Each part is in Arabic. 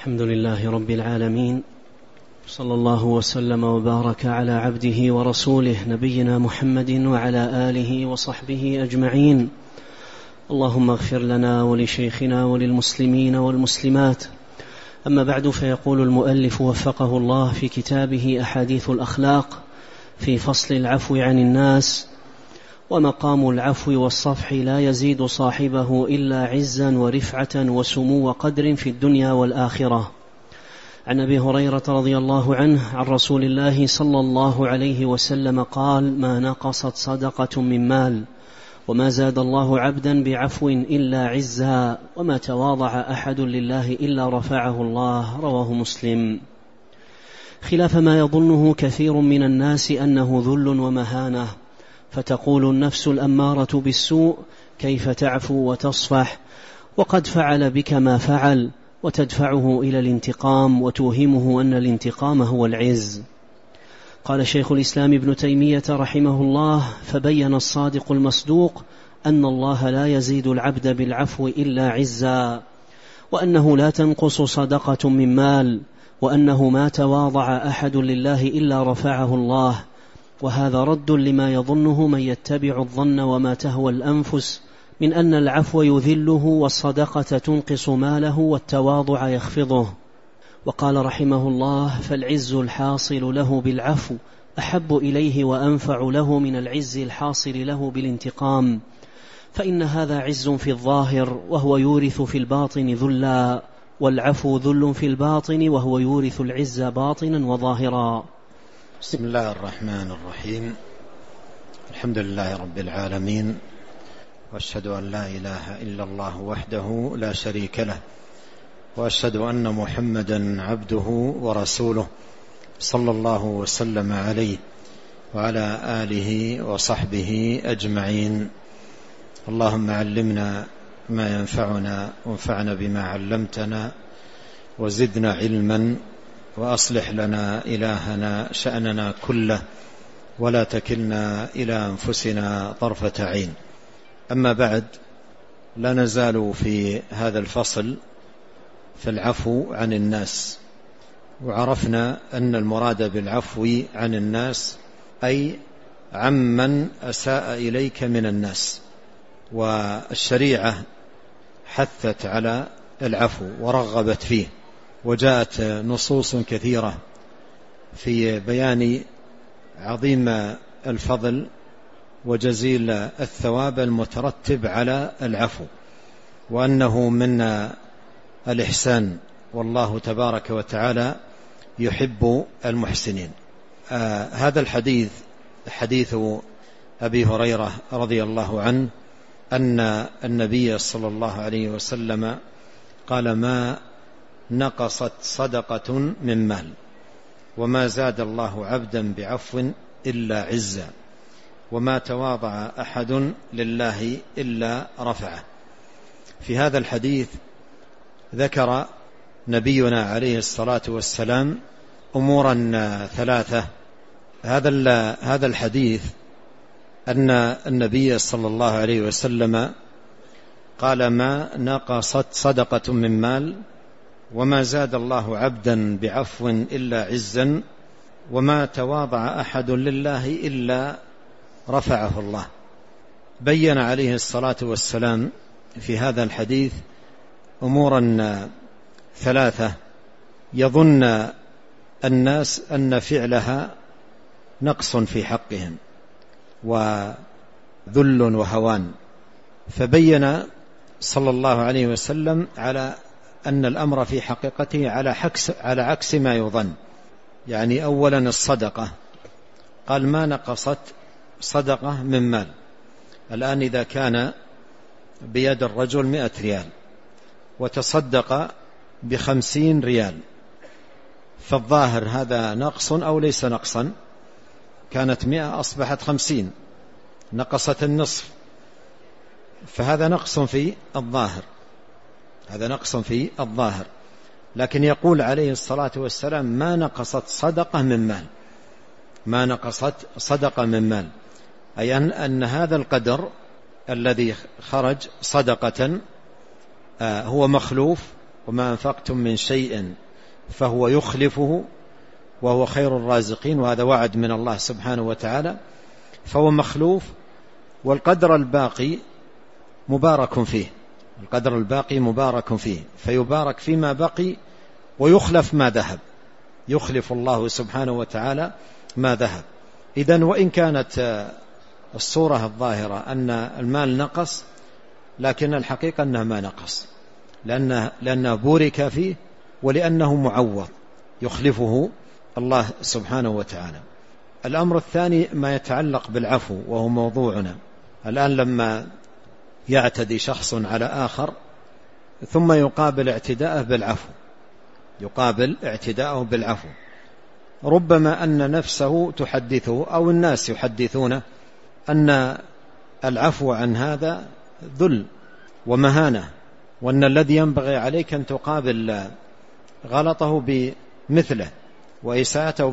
الحمد لله رب العالمين، صلى الله وسلم وبارك على عبده ورسوله نبينا محمد وعلى آله وصحبه أجمعين. اللهم اغفر لنا ولشيخنا وللمسلمين والمسلمات. أما بعد، فيقول المؤلف وفقه الله في كتابه أحاديث الأخلاق في فصل العفو عن الناس: ومقام العفو والصفح لا يزيد صاحبه إلا عزا ورفعة وسمو قدر في الدنيا والآخرة. عن أبي هريرة رضي الله عنه عن رسول الله صلى الله عليه وسلم قال: ما نقصت صدقة من مال، وما زاد الله عبدا بعفو إلا عزا، وما تواضع أحد لله إلا رفعه الله. رواه مسلم. خلاف ما يظنه كثير من الناس أنه ذل ومهانة، فتقول النفس الأمارة بالسوء: كيف تعفو وتصفح وقد فعل بك ما فعل، وتدفعه إلى الانتقام وتوهمه أن الانتقام هو العز. قال شيخ الإسلام ابن تيمية رحمه الله: فبين الصادق المصدوق أن الله لا يزيد العبد بالعفو إلا عزا، وأنه لا تنقص صدقة من مال، وأنه ما تواضع أحد لله إلا رفعه الله. وهذا رد لما يظنه من يتبع الظن وما تهوى الأنفس من أن العفو يذله والصدقة تنقص ماله والتواضع يخفضه. وقال رحمه الله: فالعز الحاصل له بالعفو أحب إليه وأنفع له من العز الحاصل له بالانتقام، فإن هذا عز في الظاهر وهو يورث في الباطن ذلا، والعفو ذل في الباطن وهو يورث العز باطنا وظاهرا. بسم الله الرحمن الرحيم. الحمد لله رب العالمين، وأشهد أن لا إله إلا الله وحده لا شريك له، وأشهد أن محمدا عبده ورسوله، صلى الله وسلم عليه وعلى آله وصحبه أجمعين. اللهم علمنا ما ينفعنا، وانفعنا بما علمتنا، وزدنا علما، وأصلح لنا إلهنا شأننا كله، ولا تكلنا إلى أنفسنا طرفة عين. أما بعد، لا نزال في هذا الفصل في العفو عن الناس، وعرفنا أن المراد بالعفو عن الناس أي عمن أساء إليك من الناس، والشريعة حثت على العفو ورغبت فيه، وجاءت نصوص كثيرة في بيان عظيم الفضل وجزيل الثواب المترتب على العفو، وأنه من الإحسان، والله تبارك وتعالى يحب المحسنين. هذا الحديث حديث أبي هريرة رضي الله عنه أن النبي صلى الله عليه وسلم قال: ما نقصت صدقة من مال، وما زاد الله عبدا بعفو إلا عزا، وما تواضع أحد لله إلا رفعه. في هذا الحديث ذكر نبينا عليه الصلاة والسلام أمورا ثلاثة. هذا الحديث أن النبي صلى الله عليه وسلم قال: ما نقصت صدقة من مال، وما زاد الله عبدا بعفو إلا عزا، وما تواضع أحد لله إلا رفعه الله. بين عليه الصلاة والسلام في هذا الحديث أمورا ثلاثة يظن الناس أن فعلها نقص في حقهم وذل وهوان، فبين صلى الله عليه وسلم على أن الأمر في حقيقته على عكس ما يظن. يعني أولا الصدقة، قال: ما نقصت صدقة من مال. الآن إذا كان بيد الرجل 100 ريال وتصدق ب50 ريال، فالظاهر هذا نقص أو ليس نقصا؟ كانت 100 أصبحت 50، نقصت النصف، فهذا نقص في الظاهر، هذا نقص في الظاهر. لكن يقول عليه الصلاة والسلام: ما نقصت صدقة من مال، ما نقصت صدقة من مال، أي أن هذا القدر الذي خرج صدقة هو مخلوف وما أنفقتم من شيء فهو يخلفه وهو خير الرازقين، وهذا وعد من الله سبحانه وتعالى، فهو مخلوف. والقدر الباقي مبارك فيه، القدر الباقي مبارك فيه، فيبارك فيما بقي ويخلف ما ذهب، يخلف الله سبحانه وتعالى ما ذهب. إذن وإن كانت الصورة الظاهرة أن المال نقص، لكن الحقيقة أنه ما نقص، لأنه بورك فيه ولأنه معوض يخلفه الله سبحانه وتعالى. الأمر الثاني ما يتعلق بالعفو، وهو موضوعنا الآن. لما يعتدي شخص على آخر ثم يقابل اعتداءه بالعفو، يقابل اعتداءه بالعفو، ربما أن نفسه تحدثه أو الناس يحدثونه أن العفو عن هذا ذل ومهانة، وأن الذي ينبغي عليك أن تقابل غلطه بمثله وإساءته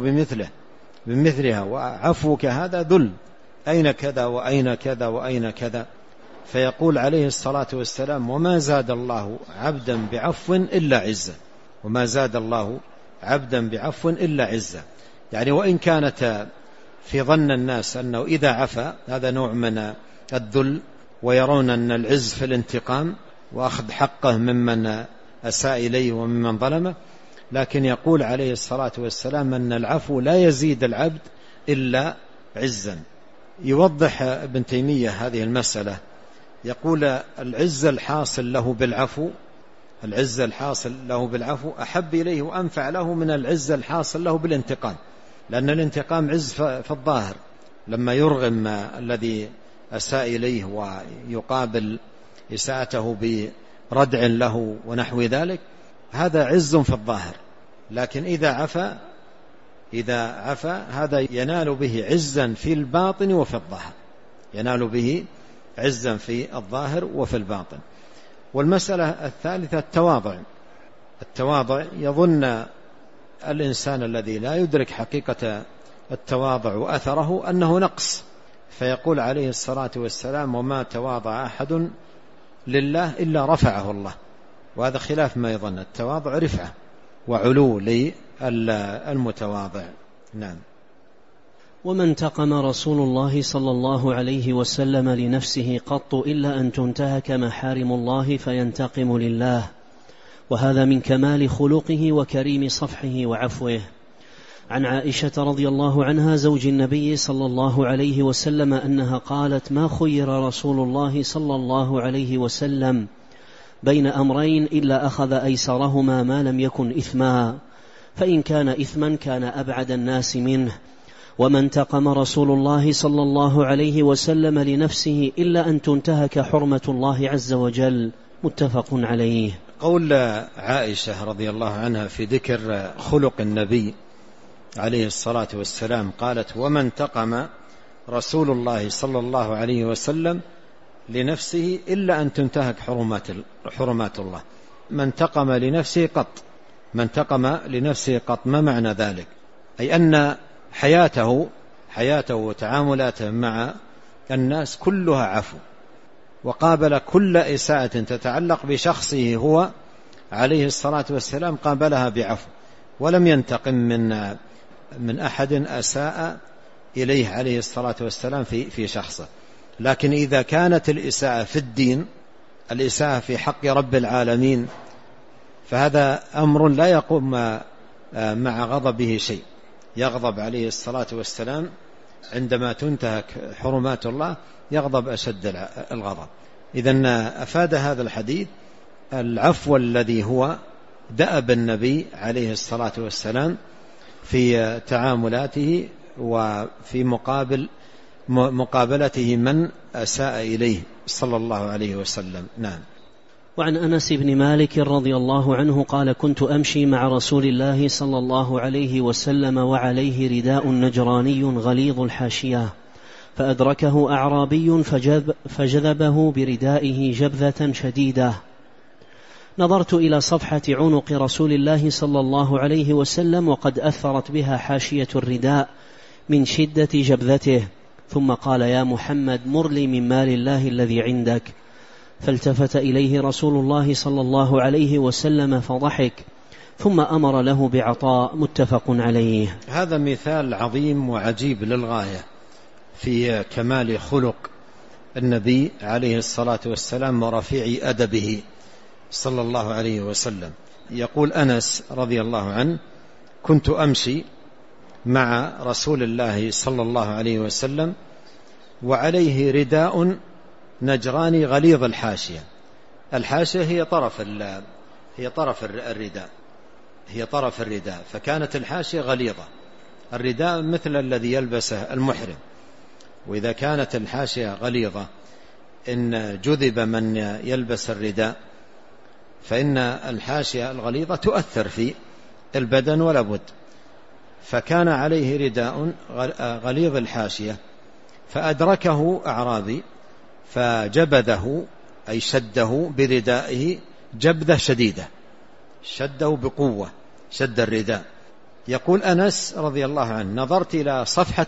بمثلها، وعفوك هذا ذل، أين كذا وأين كذا وأين كذا. فيقول عليه الصلاة والسلام: وما زاد الله عبدا بعفو إلا عزة، وما زاد الله عبدا بعفو إلا عزة. يعني وإن كانت في ظن الناس أنه إذا عفا هذا نوع من الذل، ويرون أن العز في الانتقام وأخذ حقه ممن أساء إليه وممن ظلمه، لكن يقول عليه الصلاة والسلام أن العفو لا يزيد العبد إلا عزا. يوضح ابن تيمية هذه المسألة، يقول: العز الحاصل له بالعفو، العز الحاصل له بالعفو أحب إليه وأنفع له من العز الحاصل له بالانتقام، لأن الانتقام عز في الظاهر، لما يرغم الذي أساء إليه ويقابل إساءته بردع له ونحو ذلك، هذا عز في الظاهر. لكن إذا عفا هذا ينال به عزا في الباطن وفي الظاهر، ينال به عزا في الظاهر وفي الباطن. والمسألة الثالثة التواضع. يظن الإنسان الذي لا يدرك حقيقة التواضع وأثره أنه نقص، فيقول عليه الصلاة والسلام: وما تواضع أحد لله إلا رفعه الله. وهذا خلاف ما يظن، التواضع رفعة وعلو للمتواضع. نعم. وما انتقم رسول الله صلى الله عليه وسلم لنفسه قط إلا أن تنتهك محارم الله فينتقم لله، وهذا من كمال خلقه وكريم صفحه وعفوه. عن عائشة رضي الله عنها زوج النبي صلى الله عليه وسلم أنها قالت: ما خير رسول الله صلى الله عليه وسلم بين أمرين إلا أخذ أيسرهما ما لم يكن إثما، فإن كان إثما كان أبعد الناس منه. وما انتقم رسول الله صلى الله عليه وسلم لنفسه إلا أن تنتهك حرمة الله عز وجل. متفق عليه. قول عائشة رضي الله عنها في ذكر خلق النبي عليه الصلاة والسلام، قالت: وما انتقم رسول الله صلى الله عليه وسلم لنفسه إلا أن تنتهك حرمات الله. ما انتقم لنفسه قط، ما انتقم لنفسه قط. ما معنى ذلك؟ أي أن حياته وتعاملاته مع الناس كلها عفو، وقابل كل إساءة تتعلق بشخصه هو عليه الصلاة والسلام قابلها بعفو، ولم ينتقم من أحد أساء إليه عليه الصلاة والسلام في شخصه. لكن إذا كانت الإساءة في الدين، الإساءة في حق رب العالمين، فهذا أمر لا يقوم مع غضبه شيء، يغضب عليه الصلاة والسلام عندما تنتهك حرمات الله، يغضب أشد الغضب. إذن أفاد هذا الحديث العفو الذي هو دأب النبي عليه الصلاة والسلام في تعاملاته وفي مقابلته من أساء إليه صلى الله عليه وسلم. نعم. وعن أنس بن مالك رضي الله عنه قال: كنت أمشي مع رسول الله صلى الله عليه وسلم وعليه رداء نجراني غليظ الحاشية، فأدركه أعرابي فجذبه بردائه جبذة شديدة. نظرت إلى صفحة عنق رسول الله صلى الله عليه وسلم وقد أثرت بها حاشية الرداء من شدة جبذته، ثم قال: يا محمد، مر لي من مال الله الذي عندك. فالتفت إليه رسول الله صلى الله عليه وسلم فضحك، ثم أمر له بعطاء، متفق عليه. هذا مثال عظيم وعجيب للغاية في كمال خلق النبي عليه الصلاة والسلام ورفيع أدبه صلى الله عليه وسلم. يقول أنس رضي الله عنه: كنت أمشي مع رسول الله صلى الله عليه وسلم وعليه رداء نجراني غليظ الحاشية. الحاشية هي طرف الرداء، فكانت الحاشية غليظة. الرداء مثل الذي يلبسه المحرم، وإذا كانت الحاشية غليظة إن جذب من يلبس الرداء فإن الحاشية الغليظة تؤثر في البدن ولا بد. فكان عليه رداء غليظ الحاشية، فأدركه أعرابي فجبذه، أي شده بردائه جبذة شديدة، شده بقوة، شد الرداء. يقول أنس رضي الله عنه: نظرت إلى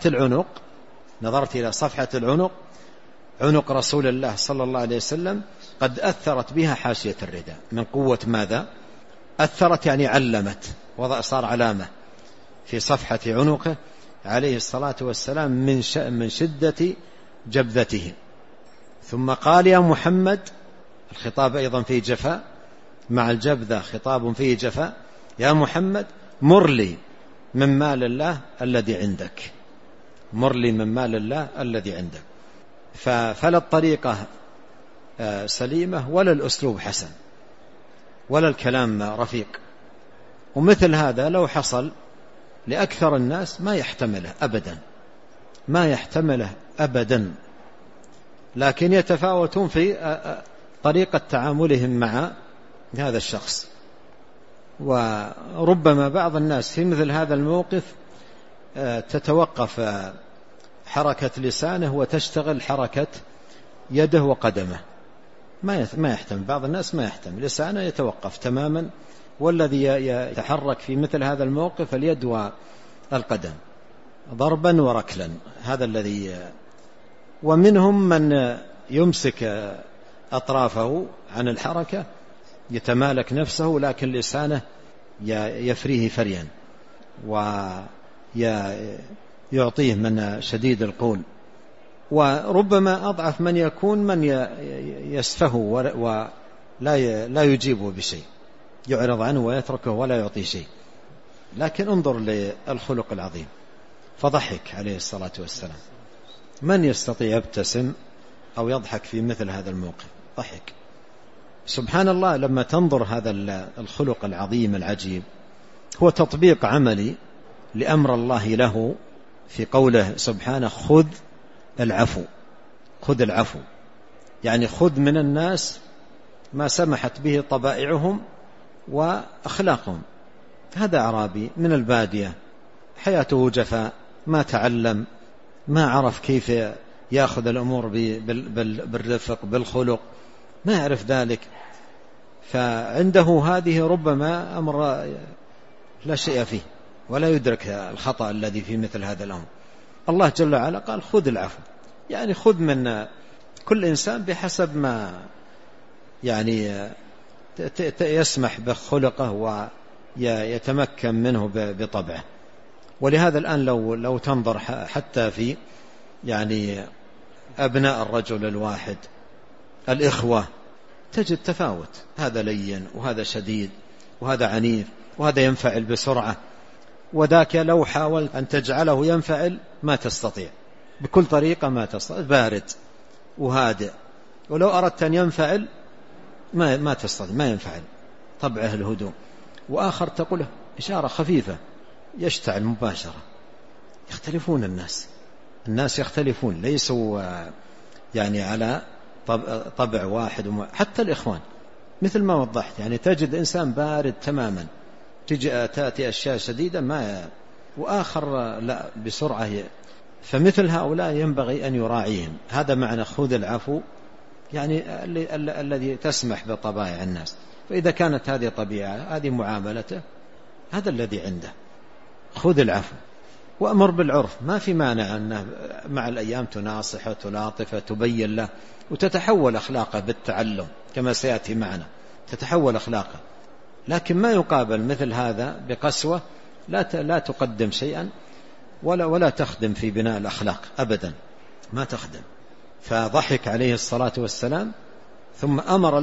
صفحة العنق، عنق رسول الله صلى الله عليه وسلم قد أثرت بها حاشية الرداء. من قوة ماذا؟ أثرت يعني علمت، صار علامة في صفحة عنقه عليه الصلاة والسلام من شدة جبذته. ثم قال: يا محمد، الخطاب أيضا فيه جفاء، مع الجبذة خطاب فيه جفاء. يا محمد، مر لي من مال الله الذي عندك، مر لي من مال الله الذي عندك. فلا الطريقة سليمة ولا الأسلوب حسن ولا الكلام رفيق. ومثل هذا لو حصل لأكثر الناس ما يحتمله أبدا، لكن يتفاوتون في طريقة تعاملهم مع هذا الشخص. وربما بعض الناس في مثل هذا الموقف تتوقف حركة لسانه وتشتغل حركة يده وقدمه، ما يحتمل. بعض الناس ما يحتمل، لسانه يتوقف تماما، والذي يتحرك في مثل هذا الموقف اليد والقدم ضربا وركلا. هذا الذي. ومنهم من يمسك أطرافه عن الحركة، يتمالك نفسه، لكن لسانه يفريه فريا ويعطيه من شديد القول. وربما أضعف من يكون من يسفه ولا يجيبه بشيء، يعرض عنه ويتركه ولا يعطيه شيء. لكن انظر للخلق العظيم، فضحك عليه الصلاة والسلام. من يستطيع يبتسم أو يضحك في مثل هذا الموقف؟ ضحك. سبحان الله، لما تنظر هذا الخلق العظيم العجيب، هو تطبيق عملي لأمر الله له في قوله سبحانه: خذ العفو، يعني خذ من الناس ما سمحت به طبائعهم وأخلاقهم. هذا أعرابي من البادية، حياته جفاء، ما تعلم، ما عرف كيف يأخذ الأمور بالرفق بالخلق، ما يعرف ذلك. فعنده هذه ربما أمر لا شيء فيه ولا يدرك الخطأ الذي في مثل هذا الأمر. الله جل وعلا قال: خذ العفو، يعني خذ من كل إنسان بحسب ما يعني يسمح بخلقه ويتمكن منه بطبعه. ولهذا الآن لو تنظر حتى في يعني أبناء الرجل الواحد، الإخوة، تجد تفاوت، هذا لين وهذا شديد وهذا عنيف وهذا ينفعل بسرعة، وذاك لو حاولت أن تجعله ينفعل ما تستطيع، بكل طريقة ما تستطيع، بارد وهادئ. ولو أردت أن ينفعل ما تستطيع، ما ينفعل، طبعه الهدوء. وآخر تقوله إشارة خفيفة يشتعل مباشرة. يختلفون الناس يختلفون، ليسوا يعني على طبع واحد. حتى الإخوان مثل ما وضحت، يعني تجد إنسان بارد تماما، تأتي أشياء شديدة وآخر لا، بسرعة. فمثل هؤلاء ينبغي أن يراعيهم. هذا معنى خذ العفو، يعني الذي تسمح بطبائع الناس. فإذا كانت هذه طبيعة، هذه معاملته، هذا الذي عنده، خذ العفو. وأمر بالعرف، ما في مانع أنه مع الأيام تناصح وتلاطف تبين له وتتحول أخلاقه بالتعلم كما سيأتي معنا، تتحول أخلاقه. لكن ما يقابل مثل هذا بقسوة، لا تقدم شيئا ولا تخدم في بناء الأخلاق أبدا، ما تخدم. فضحك عليه الصلاة والسلام ثم أمر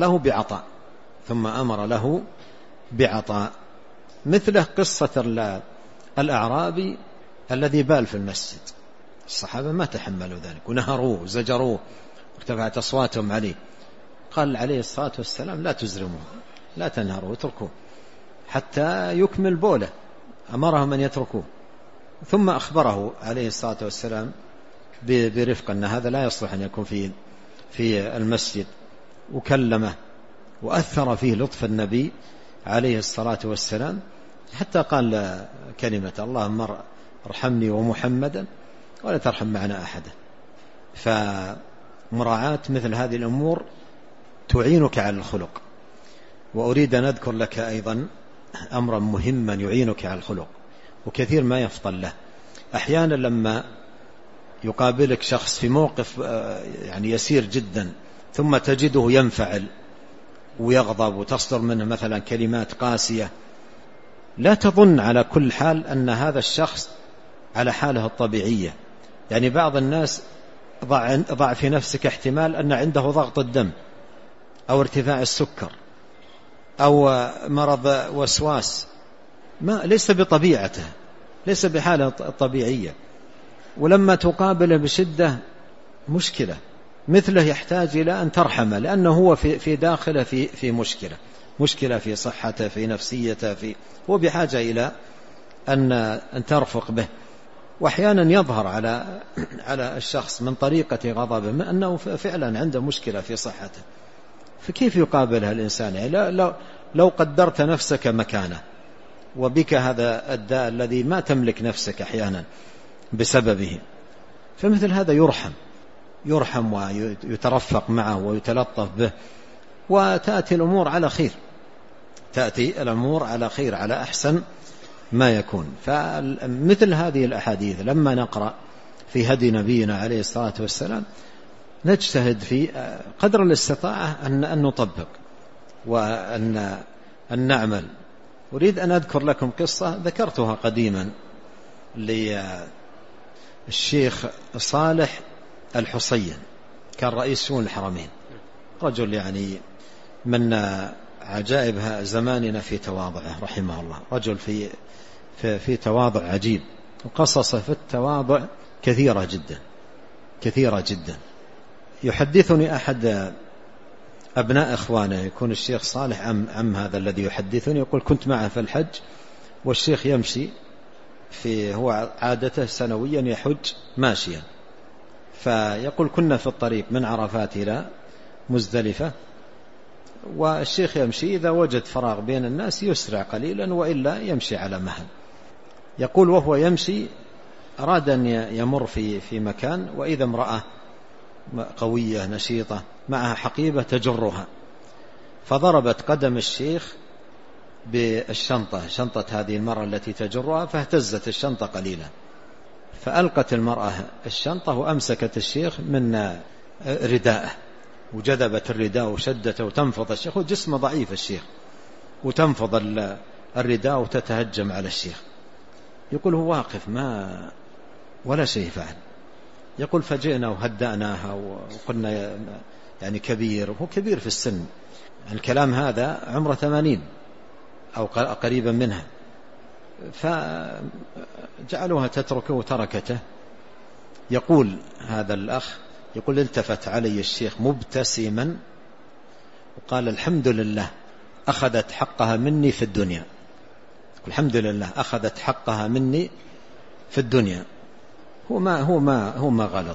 له بعطاء. مثله قصة الأعرابي الذي بال في المسجد، الصحابة ما تحملوا ذلك ونهروه وزجروه وارتفعت أصواتهم عليه. قال عليه الصلاة والسلام لا تزرموه، لا تنهروه، اتركوه حتى يكمل بوله، أمرهم أن يتركوه. ثم أخبره عليه الصلاة والسلام برفق أن هذا لا يصلح أن يكون في المسجد، وكلمه وأثر فيه لطف النبي عليه الصلاة والسلام، حتى قال كلمة اللهم ارحمني ومحمدا ولا ترحم معنا أحدا. فمراعاة مثل هذه الأمور تعينك على الخلق. وأريد أن أذكر لك أيضا أمرا مهما يعينك على الخلق وكثير ما يفضل له. أحيانا لما يقابلك شخص في موقف يعني يسير جدا ثم تجده ينفعل ويغضب وتصدر منه مثلا كلمات قاسية، لا تظن على كل حال أن هذا الشخص على حاله الطبيعية. يعني بعض الناس ضع في نفسك احتمال أن عنده ضغط الدم أو ارتفاع السكر أو مرض وسواس، ليس بطبيعته، ليس بحاله الطبيعية. ولما تقابله بشدة مشكلة مثله يحتاج إلى أن ترحمه، لأنه هو في داخله في مشكلة في صحته، في نفسيته، هو بحاجة إلى أن ترفق به. وأحيانا يظهر على الشخص من طريقة غضبه أنه فعلا عنده مشكلة في صحته، فكيف يقابلها الإنسان؟ يعني لو قدرت نفسك مكانه وبك هذا الداء الذي ما تملك نفسك أحيانا بسببه، فمثل هذا يرحم ويترفق معه ويتلطف به، وتأتي الأمور على خير، على أحسن ما يكون. فمثل هذه الأحاديث لما نقرأ في هدي نبينا عليه الصلاة والسلام نجتهد في قدر الاستطاعة أن نطبق وأن نعمل. أريد أن أذكر لكم قصة ذكرتها قديما للشيخ صالح الحصين، كان رئيس شؤون الحرمين، رجل يعني من عجائب زماننا في تواضعه رحمه الله، رجل في تواضع عجيب، وقصصه في التواضع كثيرة جدا. يحدثني أحد أبناء إخوانه، يكون الشيخ صالح عم هذا الذي يحدثني، يقول كنت معه في الحج والشيخ يمشي هو عادته سنويا يحج ماشيا، فيقول كنا في الطريق من عرفات إلى مزدلفة، والشيخ يمشي إذا وجد فراغ بين الناس يسرع قليلا وإلا يمشي على مهل. يقول وهو يمشي أراد أن يمر في مكان، وإذا امرأة قوية نشيطة معها حقيبة تجرها، فضربت قدم الشيخ بالشنطة، شنطة هذه المرأة التي تجرها، فاهتزت الشنطة قليلا، فألقت المرأة الشنطة وأمسكت الشيخ من رداءه وجذبت الرداء وشدته وتنفض الشيخ، وجسمه ضعيف الشيخ، وتنفض الرداء وتتهجم على الشيخ. يقول هو واقف ولا شيء فعل. يقول فجئنا وهدأناها وقلنا يعني كبير، وهو كبير في السن، الكلام هذا عمره 80 أو قريبا منها، فجعلوها تتركه وتركته. يقول هذا الأخ يقول التفت علي الشيخ مبتسما وقال الحمد لله أخذت حقها مني في الدنيا، الحمد لله أخذت حقها مني في الدنيا. هو ما غلط،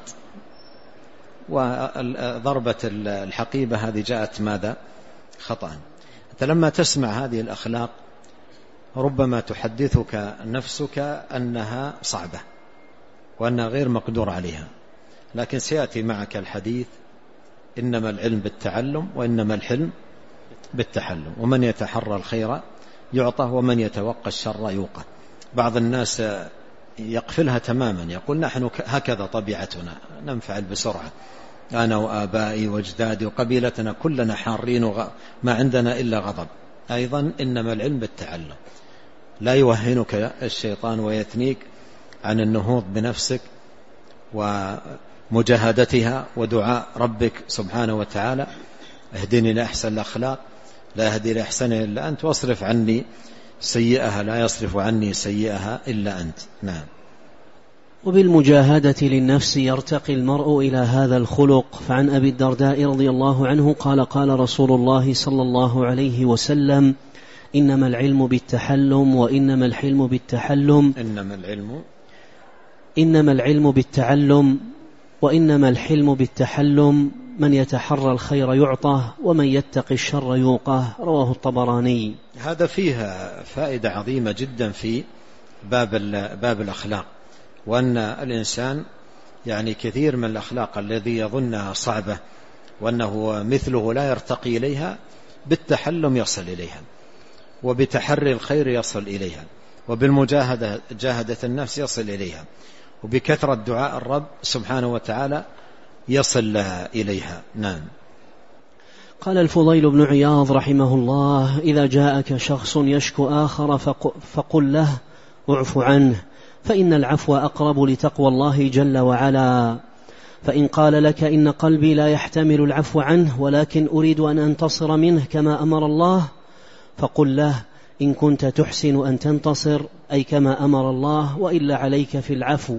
وضربة الحقيبة هذه جاءت ماذا؟ خطأ. أنت لما تسمع هذه الأخلاق ربما تحدثك نفسك أنها صعبة وأنها غير مقدور عليها، لكن سيأتي معك الحديث إنما العلم بالتعلم وإنما الحلم بالتحلم، ومن يتحرى الخير يعطى ومن يتوقى الشر يوقى. بعض الناس يقفلها تماما، يقول نحن هكذا طبيعتنا، ننفعل بسرعة، أنا وآبائي واجدادي وقبيلتنا كلنا حارين ما عندنا إلا غضب. أيضا إنما العلم بالتعلم، لا يوهنك الشيطان ويثنيك عن النهوض بنفسك ومجاهدتها ودعاء ربك سبحانه وتعالى: اهدني لأحسن الأخلاق لا أهدي لأحسنها إلا أنت، واصرف عني سيئها لا يصرف عني سيئها إلا أنت. نعم. وبالمجاهدة للنفس يرتقي المرء إلى هذا الخلق. فعن أبي الدرداء رضي الله عنه قال: قال رسول الله صلى الله عليه وسلم: إنما العلم بالتحلم وإنما الحلم بالتحلم، إنما العلم بالتعلم وإنما الحلم بالتحلم، من يتحرى الخير يعطه ومن يتقي الشر يوقه. رواه الطبراني. هذا فيها فائدة عظيمة جدا في باب الأخلاق، وأن الإنسان يعني كثير من الأخلاق الذي يظنها صعبة وأنه مثله لا يرتقي إليها، بالتحلم يصل إليها، وبتحري الخير يصل إليها، وبالمجاهدة النفس يصل إليها، وبكثرة دعاء الرب سبحانه وتعالى يصل إليها. نعم. قال الفضيل بن عياض رحمه الله: إذا جاءك شخص يشكو آخر فقل له اعف عنه، فإن العفو أقرب لتقوى الله جل وعلا. فإن قال لك إن قلبي لا يحتمل العفو عنه ولكن أريد أن أنتصر منه كما أمر الله، فقل له إن كنت تحسن أن تنتصر أي كما أمر الله، وإلا عليك في العفو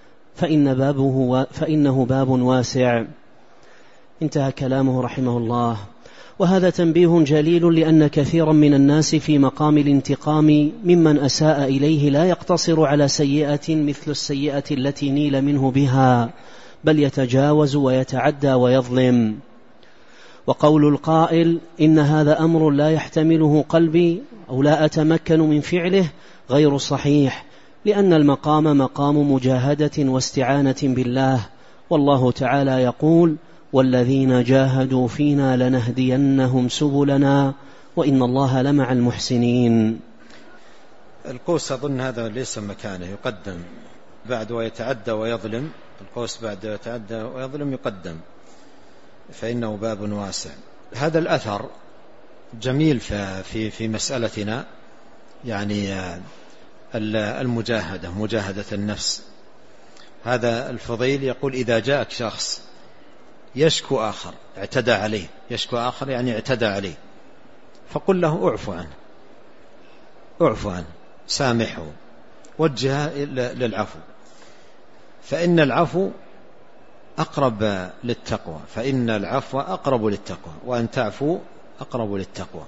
فإنه باب واسع. انتهى كلامه رحمه الله. وهذا تنبيه جليل، لأن كثيرا من الناس في مقام الانتقام ممن أساء إليه لا يقتصر على سيئة مثل السيئة التي نيل منه بها، بل يتجاوز ويتعدى ويظلم. وقول القائل إن هذا أمر لا يحتمله قلبي أو لا أتمكن من فعله غير صحيح، لأن المقام مقام مجاهدة واستعانة بالله، والله تعالى يقول: والذين جاهدوا فينا لنهدينهم سبلنا وإن الله لمع المحسنين. القوس أظن هذا ليس مكانه، يقدم بعد ويتعدى ويظلم. القوس بعد يتعدى ويظلم يقدم، فإنه باب واسع. هذا الأثر جميل في مسألتنا، يعني المجاهدة، مجاهدة النفس. هذا الفضيل يقول: إذا جاءك شخص يشكو آخر اعتدى عليه، يشكو آخر يعني اعتدى عليه، فقل له اعفو عنه سامحه، وجهه للعفو، فإن العفو أقرب للتقوى، فإن العفو أقرب للتقوى، وأن تعفو أقرب للتقوى.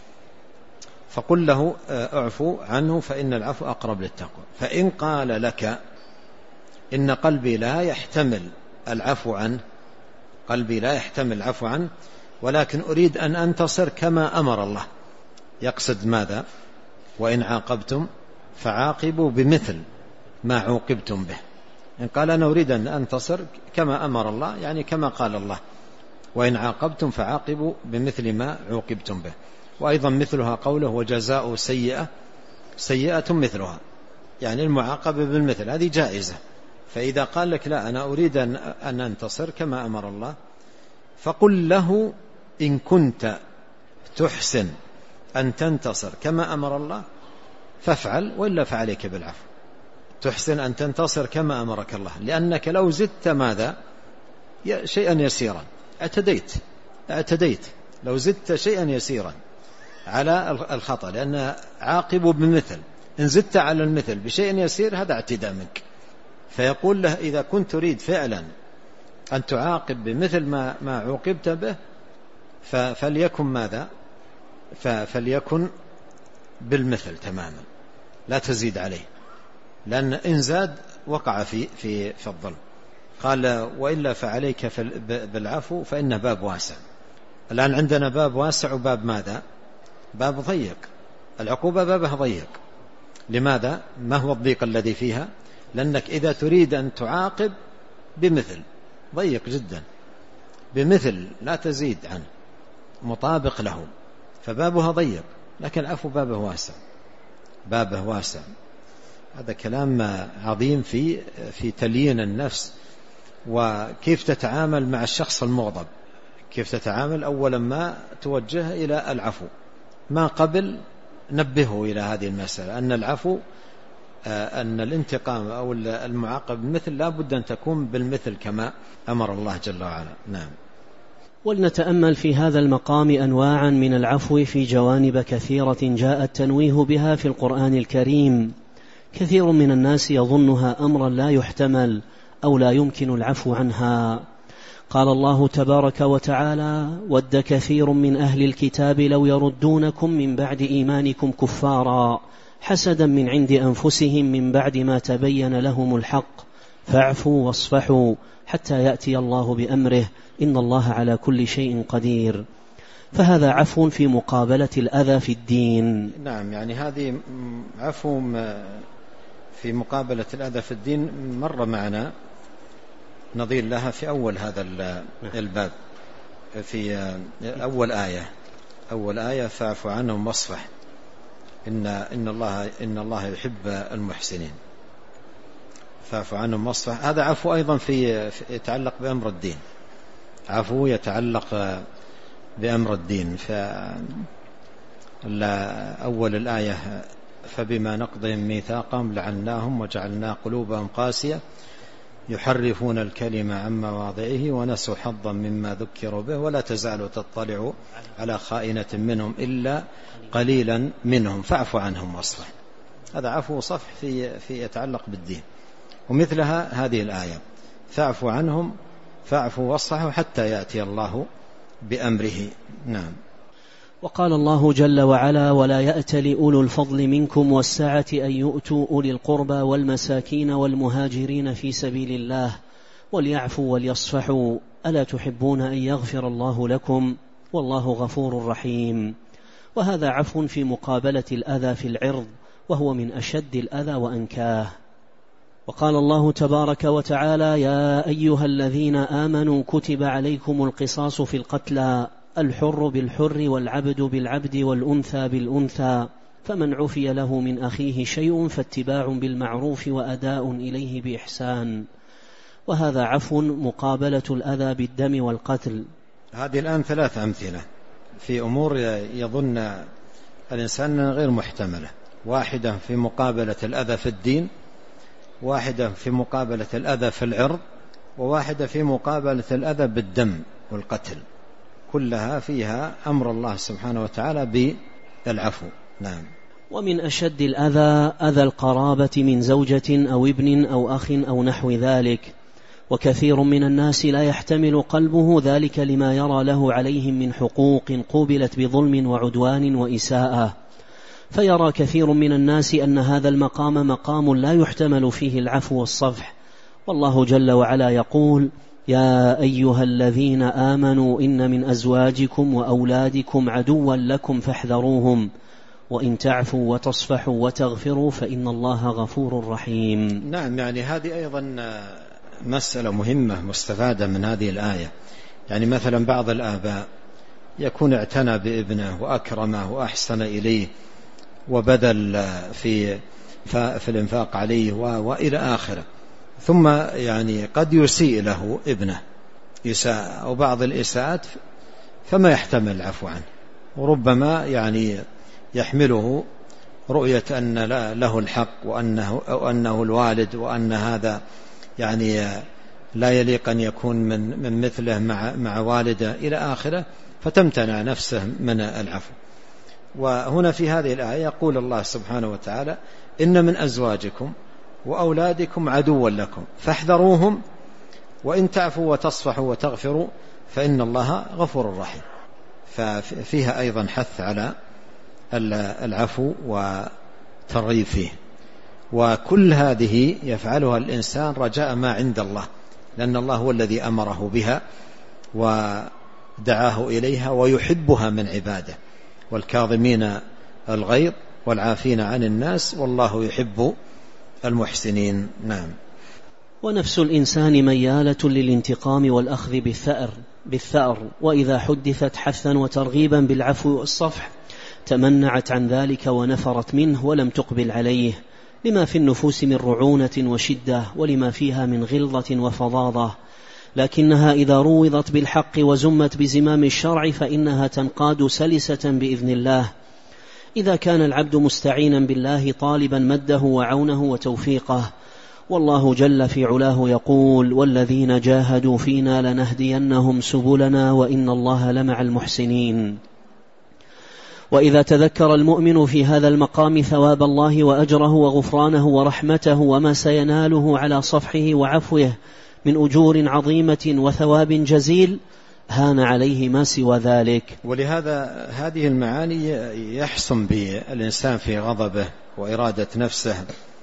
فقل له اعفو عنه فإن العفو أقرب للتقوى. فإن قال لك إن قلبي لا يحتمل العفو عنه، قلبي لا يحتمل العفو عنه ولكن أريد أن أنتصر كما أمر الله، يقصد ماذا؟ وإن عاقبتم فعاقبوا بمثل ما عوقبتم به. إن قال أنا أريد أن أنتصر كما أمر الله، يعني كما قال الله: وإن عاقبتم فعاقبوا بمثل ما عوقبتم به. وأيضا مثلها قوله: وجزاء سيئة مثلها، يعني المعاقبة بالمثل، هذه جائزة. فإذا قال لك لا أنا أريد أن أنتصر كما أمر الله، فقل له إن كنت تحسن أن تنتصر كما أمر الله فافعل، وإلا فعليك بالعفو. تحسن أن تنتصر كما أمرك الله، لأنك لو زدت ماذا؟ شيئا يسيرا اعتديت، لو زدت شيئا يسيرا على الخطأ، لأن عاقبوا بمثل، إن زدت على المثل بشيء يسير هذا اعتداء منك. فيقول له: إذا كنت تريد فعلا أن تعاقب بمثل ما عوقبت به فليكن ماذا؟ فليكن بالمثل تماما، لا تزيد عليه، لأن إن زاد وقع في الظلم. قال: وإلا فعليك بالعفو فإنه باب واسع. الآن عندنا باب واسع وباب ماذا؟ باب ضيق. العقوبة بابها ضيق. لماذا؟ ما هو الضيق الذي فيها؟ لأنك إذا تريد أن تعاقب بمثل ضيق جدا، بمثل لا تزيد عنه، مطابق له، فبابها ضيق. لكن العفو بابه واسع، هذا كلام عظيم في تليين النفس، وكيف تتعامل مع الشخص المغضب، كيف تتعامل. أولا ما توجه إلى العفو، ما قبل نبهه إلى هذه المسألة، أن العفو أن الانتقام أو المعاقب بالمثل لا بد أن تكون بالمثل كما أمر الله جل وعلا. نعم. ولنتأمل في هذا المقام أنواعا من العفو في جوانب كثيرة جاء التنويه بها في القرآن الكريم. كثير من الناس يظنها أمرا لا يحتمل أو لا يمكن العفو عنها. قال الله تبارك وتعالى: ود كثير من أهل الكتاب لو يردونكم من بعد إيمانكم كفارا حسدا من عند أنفسهم من بعد ما تبين لهم الحق فاعفوا واصفحوا حتى يأتي الله بأمره إن الله على كل شيء قدير. فهذا عفو في مقابلة الأذى في الدين. نعم، يعني هذه عفو في مقابلة الأذى في الدين مر معنا نظير لها في أول هذا الباب، في أول آية فاعف عنهم واصفح إن الله يحب المحسنين. فاعف عنهم واصفح، هذا عفو أيضا يتعلق بأمر الدين، عفو يتعلق بأمر الدين. أول الآية فبما نقضهم ميثاقهم لعناهم وجعلنا قلوبهم قاسية يحرفون الكلمة عن مواضعه ونسوا حظا مما ذكروا به ولا تزال تطلع على خائنة منهم إلا قليلا منهم فاعف عنهم واصفح. هذا عفو صفح في يتعلق بالدين. ومثلها هذه الآية فاعف عنهم فاعفوا واصفحوا حتى يأتي الله بأمره. نعم. وقال الله جل وعلا: ولا يأتل أولو الفضل منكم والسعة أن يؤتوا أولي القربى والمساكين والمهاجرين في سبيل الله وليعفوا وليصفحوا ألا تحبون أن يغفر الله لكم والله غفور رحيم. وهذا عفو في مقابلة الأذى في العرض، وهو من أشد الأذى وأنكاه. وقال الله تبارك وتعالى: يا أيها الذين آمنوا كتب عليكم القصاص في القتلى الحر بالحر والعبد بالعبد والأنثى بالأنثى فمن عفي له من أخيه شيء فاتباع بالمعروف وأداء إليه بإحسان. وهذا عفو مقابلة الأذى بالدم والقتل. هذه الآن 3 أمثلة في أمور يظن الإنسان غير محتملة، واحدة في مقابلة الأذى في الدين، واحدة في مقابلة الأذى في العرض، وواحدة في مقابلة الأذى بالدم والقتل. كلها فيها أمر الله سبحانه وتعالى بالعفو. نعم. ومن أشد الأذى أذى القرابة من زوجة أو ابن أو أخ أو نحو ذلك، وكثير من الناس لا يحتمل قلبه ذلك لما يرى له عليهم من حقوق قوبلت بظلم وعدوان وإساءة، فيرى كثير من الناس أن هذا المقام مقام لا يحتمل فيه العفو والصفح. والله جل وعلا يقول: يا أيها الذين آمنوا إن من أزواجكم وأولادكم عدوا لكم فاحذروهم وإن تعفوا وتصفحوا وتغفروا فإن الله غفور رحيم. نعم، يعني هذه أيضا مسألة مهمة مستفادة من هذه الآية. يعني مثلا بعض الآباء يكون اعتنى بابنه وأكرمه وأحسن إليه وبذل في الإنفاق عليه وإلى آخره، ثم يعني قد يسيء له ابنه إساءة أو بعض الإساءات فما يحتمل العفو عنه، وربما يعني يحمله رؤية أن له الحق وأنه الوالد وأن هذا يعني لا يليق أن يكون من مثله مع والده إلى آخره، فتمتنع نفسه من العفو. وهنا في هذه الآية يقول الله سبحانه وتعالى: إن من أزواجكم وأولادكم عدوا لكم فاحذروهم وإن تعفوا وتصفحوا وتغفروا فإن الله غفور رحيم. ففيها أيضا حث على العفو وترغيب فيه. وكل هذه يفعلها الإنسان رجاء ما عند الله، لأن الله هو الذي أمره بها ودعاه إليها ويحبها من عباده، والكاظمين الغيظ والعافين عن الناس والله يحب المحسنين. نعم. ونفس الإنسان ميالة للانتقام والأخذ بالثأر، وإذا حدثت حثا وترغيبا بالعفو والصفح تمنعت عن ذلك ونفرت منه ولم تقبل عليه، لما في النفوس من رعونة وشدة ولما فيها من غلظة وفظاظة، لكنها إذا روضت بالحق وزمت بزمام الشرع فإنها تنقاد سلسة بإذن الله، إذا كان العبد مستعينا بالله طالبا مده وعونه وتوفيقه. والله جل في علاه يقول: والذين جاهدوا فينا لنهدينهم سبلنا وإن الله لمع المحسنين. وإذا تذكر المؤمن في هذا المقام ثواب الله وأجره وغفرانه ورحمته وما سيناله على صفحه وعفوه من أجور عظيمة وثواب جزيل، هان عليه ما سوى ذلك. ولهذا هذه المعاني يحسن بالإنسان في غضبه وإرادة نفسه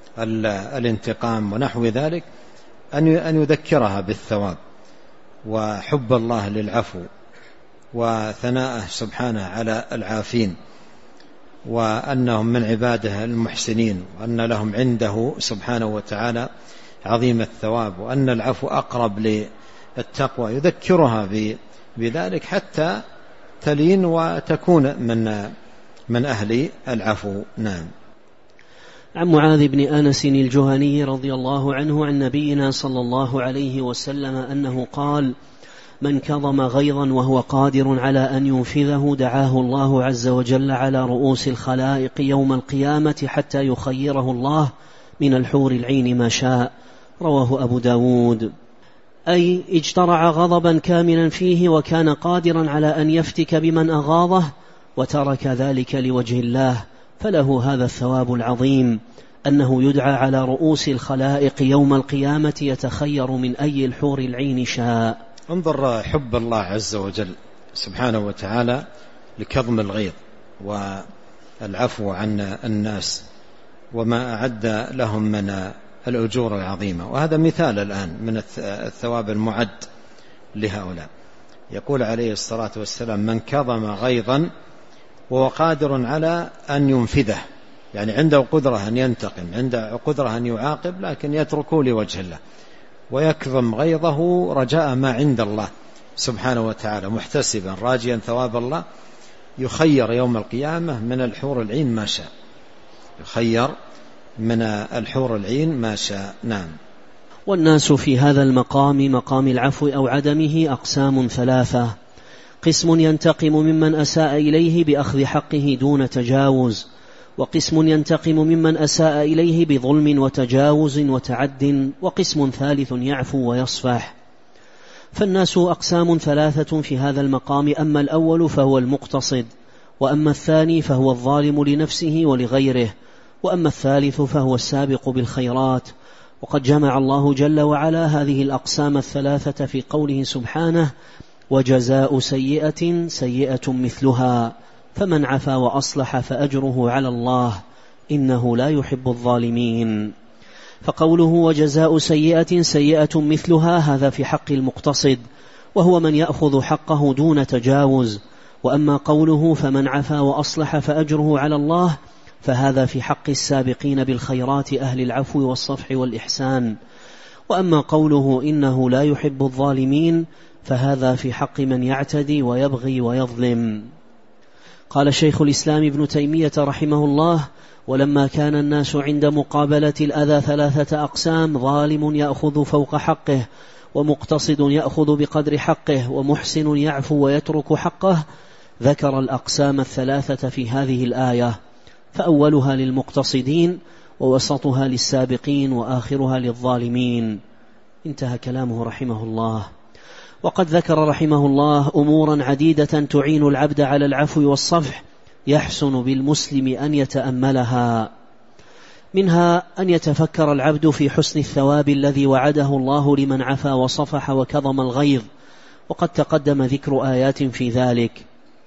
الانتقام ونحو ذلك أن يذكرها بالثواب وحب الله للعفو وثناءه سبحانه على العافين، وأنهم من عباده المحسنين، وأن لهم عنده سبحانه وتعالى عظيم الثواب، وأن العفو أقرب للتقوى. يذكرها بذلك حتى تلين وتكون من أهل العفو. نعم. عن معاذ بن أنس الجهني رضي الله عنه عن نبينا صلى الله عليه وسلم أنه قال: من كظم غيظا وهو قادر على أن ينفذه دعاه الله عز وجل على رؤوس الخلائق يوم القيامة حتى يخيره الله من الحور العين ما شاء. رواه أبو داود. أي اجترع غضبا كاملا فيه وكان قادرا على أن يفتك بمن أغاظه وترك ذلك لوجه الله، فله هذا الثواب العظيم أنه يدعى على رؤوس الخلائق يوم القيامة يتخير من أي الحور العين شاء. انظر حب الله عز وجل سبحانه وتعالى لكظم الغيظ والعفو عن الناس وما أعد لهم من الأجور العظيمة. وهذا مثال الآن من الثواب المعد لهؤلاء. يقول عليه الصلاة والسلام: من كظم غيظا وهو قادر على أن ينفذه، يعني عنده قدرة أن ينتقم، عنده قدرة أن يعاقب، لكن يتركه لوجه الله، ويكظم غيظه رجاء ما عند الله سبحانه وتعالى محتسبا راجيا ثواب الله، يخير يوم القيامة من الحور العين ما شاء. يخير من الحور العين ما شاء. نعم. والناس في هذا المقام، مقام العفو أو عدمه، أقسام ثلاثة: قسم ينتقم ممن أساء إليه بأخذ حقه دون تجاوز، وقسم ينتقم ممن أساء إليه بظلم وتجاوز وتعد، وقسم ثالث يعفو ويصفح. فالناس أقسام ثلاثة في هذا المقام: أما الأول فهو المقتصد، وأما الثاني فهو الظالم لنفسه ولغيره، وأما الثالث فهو السابق بالخيرات. وقد جمع الله جل وعلا هذه الأقسام الثلاثة في قوله سبحانه: وجزاء سيئة سيئة مثلها فمن عفا وأصلح فأجره على الله إنه لا يحب الظالمين. فقوله وجزاء سيئة سيئة مثلها هذا في حق المقتصد، وهو من يأخذ حقه دون تجاوز. وأما قوله فمن عفا وأصلح فأجره على الله فهذا في حق السابقين بالخيرات أهل العفو والصفح والإحسان. وأما قوله إنه لا يحب الظالمين فهذا في حق من يعتدي ويبغي ويظلم. قال شيخ الإسلام ابن تيمية رحمه الله: ولما كان الناس عند مقابلة الأذى ثلاثة أقسام: ظالم يأخذ فوق حقه، ومقتصد يأخذ بقدر حقه، ومحسن يعفو ويترك حقه، ذكر الأقسام الثلاثة في هذه الآية، فأولها للمقتصدين، ووسطها للسابقين، وآخرها للظالمين. انتهى كلامه رحمه الله. وقد ذكر رحمه الله أمورا عديدة تعين العبد على العفو والصفح يحسن بالمسلم أن يتأملها. منها أن يتفكر العبد في حسن الثواب الذي وعده الله لمن عفا وصفح وكظم الغيظ، وقد تقدم ذكر آيات في ذلك.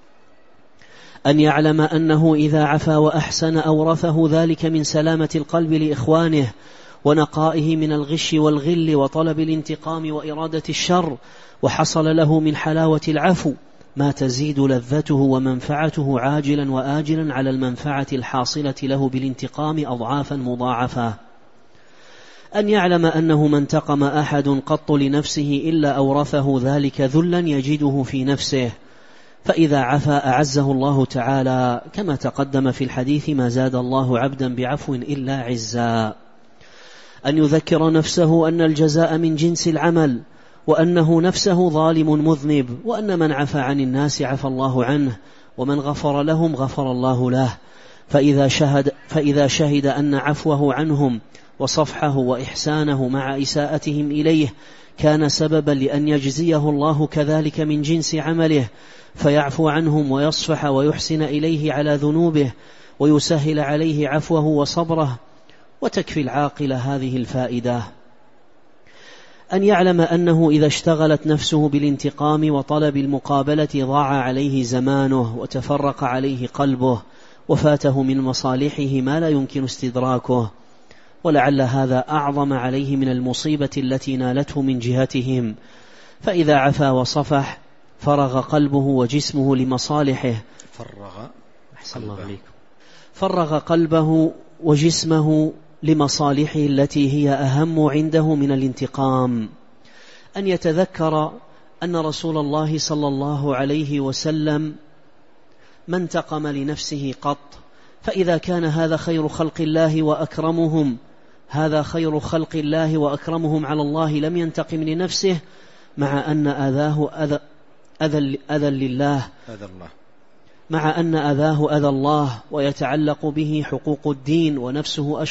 أن يعلم أنه إذا عفا وأحسن أورثه ذلك من سلامة القلب لإخوانه ونقائه من الغش والغل وطلب الانتقام وإرادة الشر، وحصل له من حلاوة العفو ما تزيد لذته ومنفعته عاجلا وآجلا على المنفعة الحاصلة له بالانتقام أضعافا مضاعفة. أن يعلم أنه ما انتقم أحد قط لنفسه إلا أورثه ذلك ذلا يجده في نفسه، فإذا عفا أعزه الله تعالى، كما تقدم في الحديث: ما زاد الله عبدا بعفو إلا عزا. أن يذكر نفسه أن الجزاء من جنس العمل، وأنه نفسه ظالم مذنب، وأن من عفى عن الناس عفى الله عنه، ومن غفر لهم غفر الله له. فإذا شهد أن عفوه عنهم وصفحه وإحسانه مع إساءتهم إليه كان سببا لأن يجزيه الله كذلك من جنس عمله، فيعفو عنهم ويصفح ويحسن إليه على ذنوبه ويسهل عليه عفوه وصبره. وتكفي العاقل هذه الفائدة: أن يعلم أنه إذا اشتغلت نفسه بالانتقام وطلب المقابلة ضاع عليه زمانه وتفرق عليه قلبه وفاته من مصالحه ما لا يمكن استدراكه، ولعل هذا أعظم عليه من المصيبة التي نالته من جهتهم. فإذا عفا وصفح فرغ قلبه وجسمه لمصالحه، فرغ قلبه وجسمه لمصالحه التي هي أهم عنده من الانتقام. أن يتذكر أن رسول الله صلى الله عليه وسلم ما انتقم لنفسه قط، فإذا كان هذا خير خلق الله وأكرمهم، هذا خير خلق الله وأكرمهم على الله، لم ينتقم لنفسه، مع أن أذاه أذى لله، مع أن أذاه أذى الله ويتعلق به حقوق الدين، ونفسه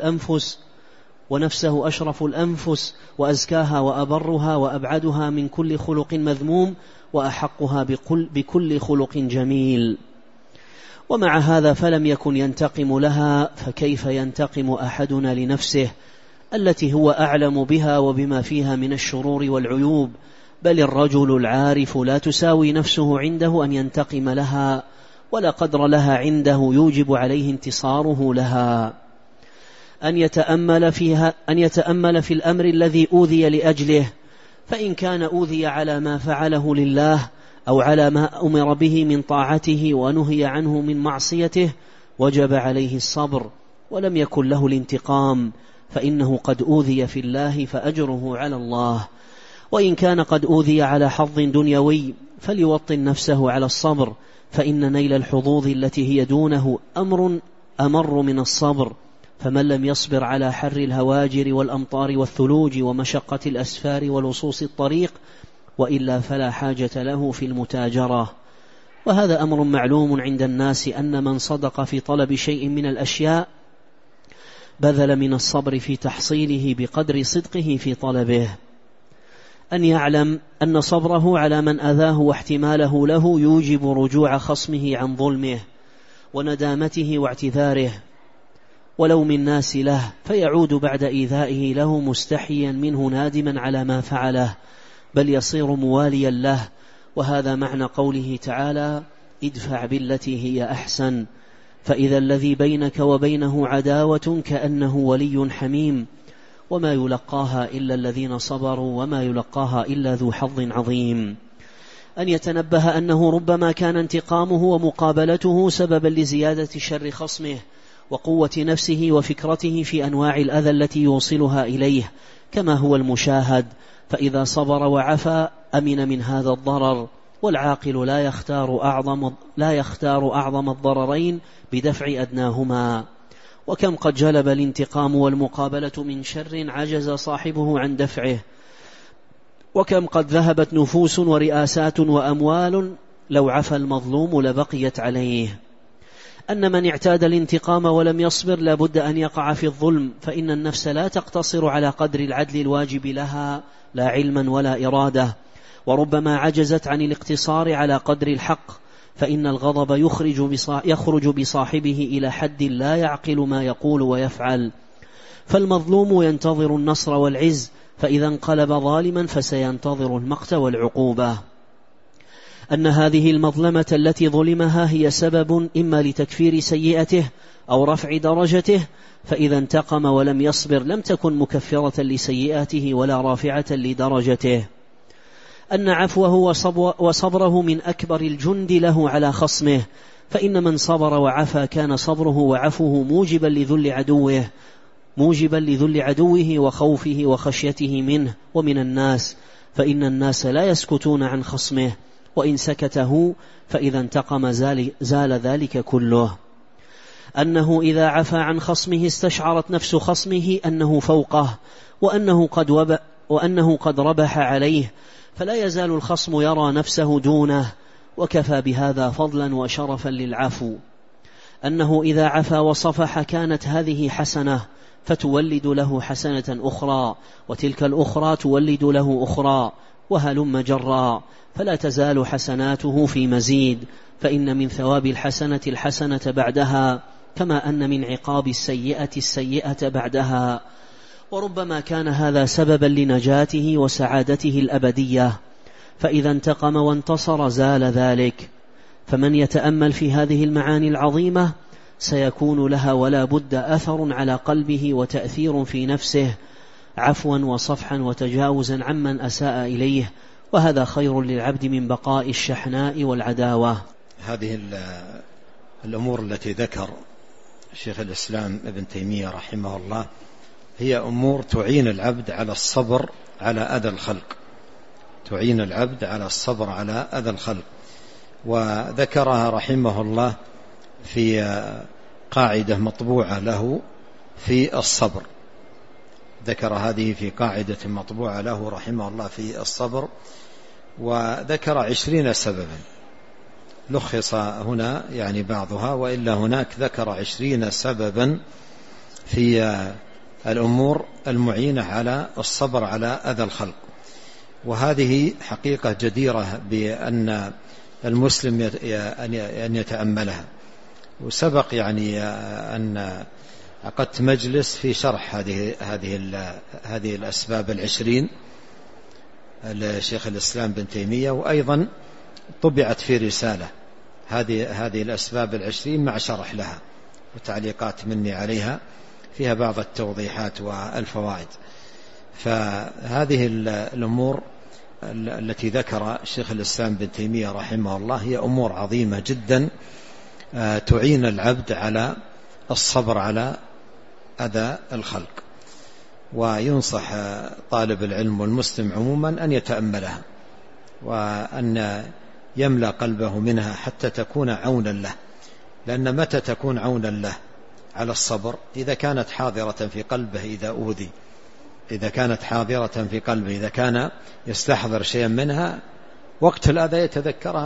أشرف الأنفس وأزكاها وأبرها وأبعدها من كل خلق مذموم وأحقها بكل خلق جميل. ومع هذا فلم يكن ينتقم لها، فكيف ينتقم أحدنا لنفسه التي هو أعلم بها وبما فيها من الشرور والعيوب؟ بل الرجل العارف لا تساوي نفسه عنده أن ينتقم لها، ولا قدر لها عنده يوجب عليه انتصاره لها. أن يتأمل في الأمر الذي أوذي لأجله، فإن كان أوذي على ما فعله لله أو على ما أمر به من طاعته ونهي عنه من معصيته وجب عليه الصبر، ولم يكن له الانتقام، فإنه قد أوذي في الله فأجره على الله. وإن كان قد أوذي على حظ دنيوي فليوطن نفسه على الصبر، فإن نيل الحظوظ التي هي دونه أمر من الصبر. فمن لم يصبر على حر الهواجر والأمطار والثلوج ومشقة الأسفار ولصوص الطريق وإلا فلا حاجة له في المتاجرة. وهذا أمر معلوم عند الناس، أن من صدق في طلب شيء من الأشياء بذل من الصبر في تحصيله بقدر صدقه في طلبه. أن يعلم أن صبره على من أذاه واحتماله له يوجب رجوع خصمه عن ظلمه وندامته واعتذاره ولوم الناس له، فيعود بعد إيذائه له مستحيا منه نادما على ما فعله، بل يصير مواليا له. وهذا معنى قوله تعالى: ادفع بالتي هي أحسن، فإذا الذي بينك وبينه عداوة كأنه ولي حميم، وما يلقاها إلا الذين صبروا وما يلقاها إلا ذو حظ عظيم. أن يتنبه أنه ربما كان انتقامه ومقابلته سببا لزيادة شر خصمه وقوة نفسه وفكرته في أنواع الأذى التي يوصلها إليه، كما هو المشاهد. فإذا صبر وعفى أمن من هذا الضرر، والعاقل لا يختار أعظم الضررين بدفع أدناهما. وكم قد جلب الانتقام والمقابلة من شر عجز صاحبه عن دفعه، وكم قد ذهبت نفوس ورئاسات وأموال لو عفى المظلوم لبقيت عليه. أن من اعتاد الانتقام ولم يصبر لابد أن يقع في الظلم، فإن النفس لا تقتصر على قدر العدل الواجب لها لا علما ولا إرادة، وربما عجزت عن الاقتصار على قدر الحق، فإن الغضب يخرج بصاحبه إلى حد لا يعقل ما يقول ويفعل. فالمظلوم ينتظر النصر والعز، فإذا انقلب ظالما فسينتظر المقت والعقوبة. أن هذه المظلمة التي ظلمها هي سبب إما لتكفير سيئته أو رفع درجته، فإذا انتقم ولم يصبر لم تكن مكفرة لسيئاته ولا رافعة لدرجته. أن عفوه وصبره من أكبر الجند له على خصمه، فإن من صبر وعفى كان صبره وعفوه موجبا لذل عدوه وخوفه وخشيته منه ومن الناس، فإن الناس لا يسكتون عن خصمه وإن سكته فإذا انتقم زال ذلك كله. أنه إذا عفى عن خصمه استشعرت نفس خصمه أنه فوقه وأنه قد ربح عليه، فلا يزال الخصم يرى نفسه دونه، وكفى بهذا فضلا وشرفا للعفو. أنه إذا عفى وصفح كانت هذه حسنة فتولد له حسنة أخرى، وتلك الأخرى تولد له أخرى، وهلم جرا، فلا تزال حسناته في مزيد، فإن من ثواب الحسنة الحسنة بعدها، كما أن من عقاب السيئة السيئة بعدها. وربما كان هذا سببا لنجاته وسعادته الأبدية، فإذا انتقم وانتصر زال ذلك. فمن يتأمل في هذه المعاني العظيمة سيكون لها ولا بد أثر على قلبه وتأثير في نفسه، عفوا وصفحا وتجاوزا عمن أساء إليه، وهذا خير للعبد من بقاء الشحناء والعداوة. هذه الأمور التي ذكر شيخ الإسلام ابن تيمية رحمه الله هي أمور تعين العبد على الصبر على أذى الخلق، تعين العبد على الصبر على أذى الخلق، وذكرها رحمه الله في قاعدة مطبوعة له في الصبر، ذكر هذه في قاعدة مطبوعة له رحمه الله في الصبر، وذكر 20 سببا، لخص هنا يعني بعضها، وإلا هناك ذكر 20 سببا في الأمور المعينة على الصبر على أذى الخلق. وهذه حقيقة جديرة بأن المسلم أن يتأملها. وسبق يعني أن عقدت مجلس في شرح هذه الأسباب 20 لشيخ الإسلام بن تيمية، وأيضا طبعت في رسالة هذه الأسباب 20 مع شرح لها وتعليقات مني عليها فيها بعض التوضيحات والفوائد. فهذه الأمور التي ذكر الشيخ الإسلام بن تيمية رحمه الله هي أمور عظيمة جدا تعين العبد على الصبر على أذى الخلق، وينصح طالب العلم والمسلم عموما أن يتأملها وأن يملأ قلبه منها حتى تكون عونا له. لأن متى تكون عونا له على الصبر؟ إذا كانت حاضرة في قلبه إذا أوذي، إذا كانت حاضرة في قلبه، إذا كان يستحضر شيئا منها وقت الأذى يتذكرها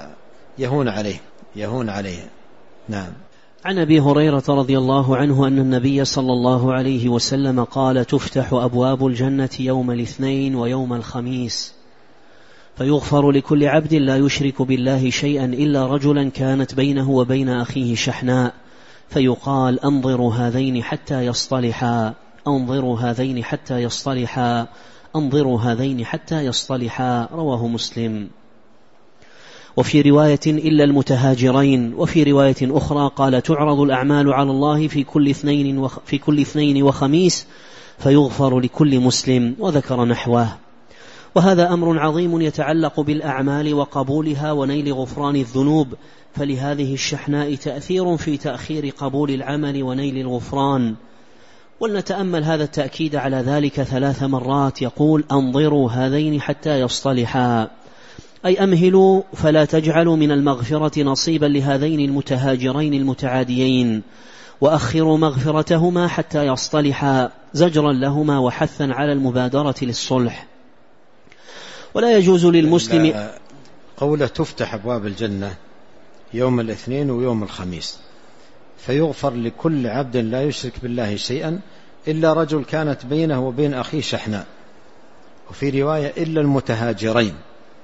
يهون عليه. نعم. عن أبي هريرة رضي الله عنه أن النبي صلى الله عليه وسلم قال: تفتح أبواب الجنة يوم الاثنين ويوم الخميس، فيغفر لكل عبد لا يشرك بالله شيئا إلا رجلا كانت بينه وبين أخيه شحناء، فيقال: أنظروا هذين حتى يصطلحا، أنظروا هذين حتى يصطلحا، أنظروا هذين حتى يصطلحا. رواه مسلم. وفي رواية: إلا المتهاجرين. وفي رواية أخرى قال: تعرض الأعمال على الله في كل اثنين وخميس فيغفر لكل مسلم، وذكر نحوه. وهذا أمر عظيم يتعلق بالأعمال وقبولها ونيل غفران الذنوب، فلهذه الشحناء تأثير في تأخير قبول العمل ونيل الغفران. ولنتأمل هذا التأكيد على ذلك 3 مرات. يقول: أنظروا هذين حتى يصطلحا، أي أمهلوا فلا تجعلوا من المغفرة نصيبا لهذين المتهاجرين المتعاديين، وأخروا مغفرتهما حتى يصطلحا، زجرا لهما وحثا على المبادرة للصلح. ولا يجوز للمسلم قوله تفتح أبواب الجنة يوم الاثنين ويوم الخميس، فيغفر لكل عبد لا يشرك بالله شيئا إلا رجل كانت بينه وبين أخيه شحناء. وفي رواية: إلا المتهاجرين،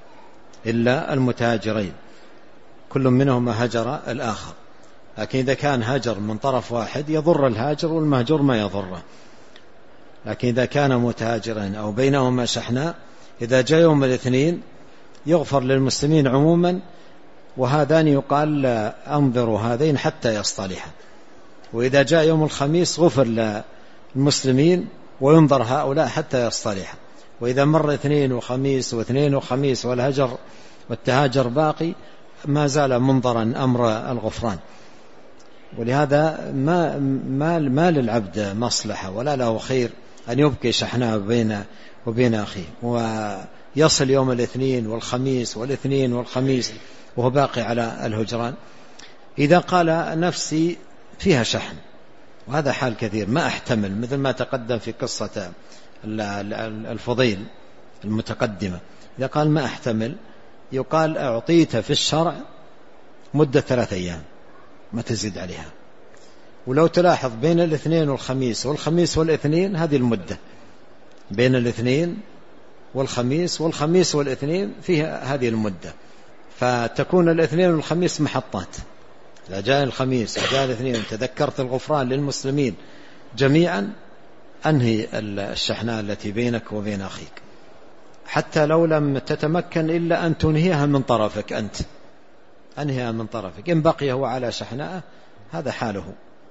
إلا المتهاجرين، كل منهما هجر الآخر. لكن إذا كان هجر من طرف واحد يضر الهاجر والمهجور ما يضره. لكن إذا كان متهاجرين أو بينهما شحناء، إذا جاء يوم الاثنين يغفر للمسلمين عموما، وهذان يقال أنظروا هذين حتى يصطلحا. وإذا جاء يوم الخميس غفر للمسلمين وينظر هؤلاء حتى يصطلحا. وإذا مر 2 وخميس و2 وخميس والهجر والتهاجر باقي، ما زال منظرا أمر الغفران. ولهذا ما للعبد مصلحة ولا له خير أن يبقي شحناء وبين أخيه. يصل يوم الاثنين والخميس والاثنين والخميس وهو باقي على الهجران. إذا قال نفسي فيها شحن، وهذا حال كثير، ما أحتمل، مثل ما تقدم في قصة الفضيل المتقدمة، إذا قال ما أحتمل يقال أعطيت في الشرع مدة 3 أيام ما تزيد عليها. ولو تلاحظ بين الاثنين والخميس والخميس والاثنين هذه المدة، بين الاثنين والخميس والخميس والاثنين فيها هذه المدة، فتكون الاثنين والخميس محطات. إذا جاء الخميس وجاء الاثنين تذكرت الغفران للمسلمين جميعا، أنهي الشحناء التي بينك وبين أخيك، حتى لو لم تتمكن إلا أن تنهيها من طرفك أنت، أنهيها من طرفك. إن بقي هو على شحناء هذا حاله،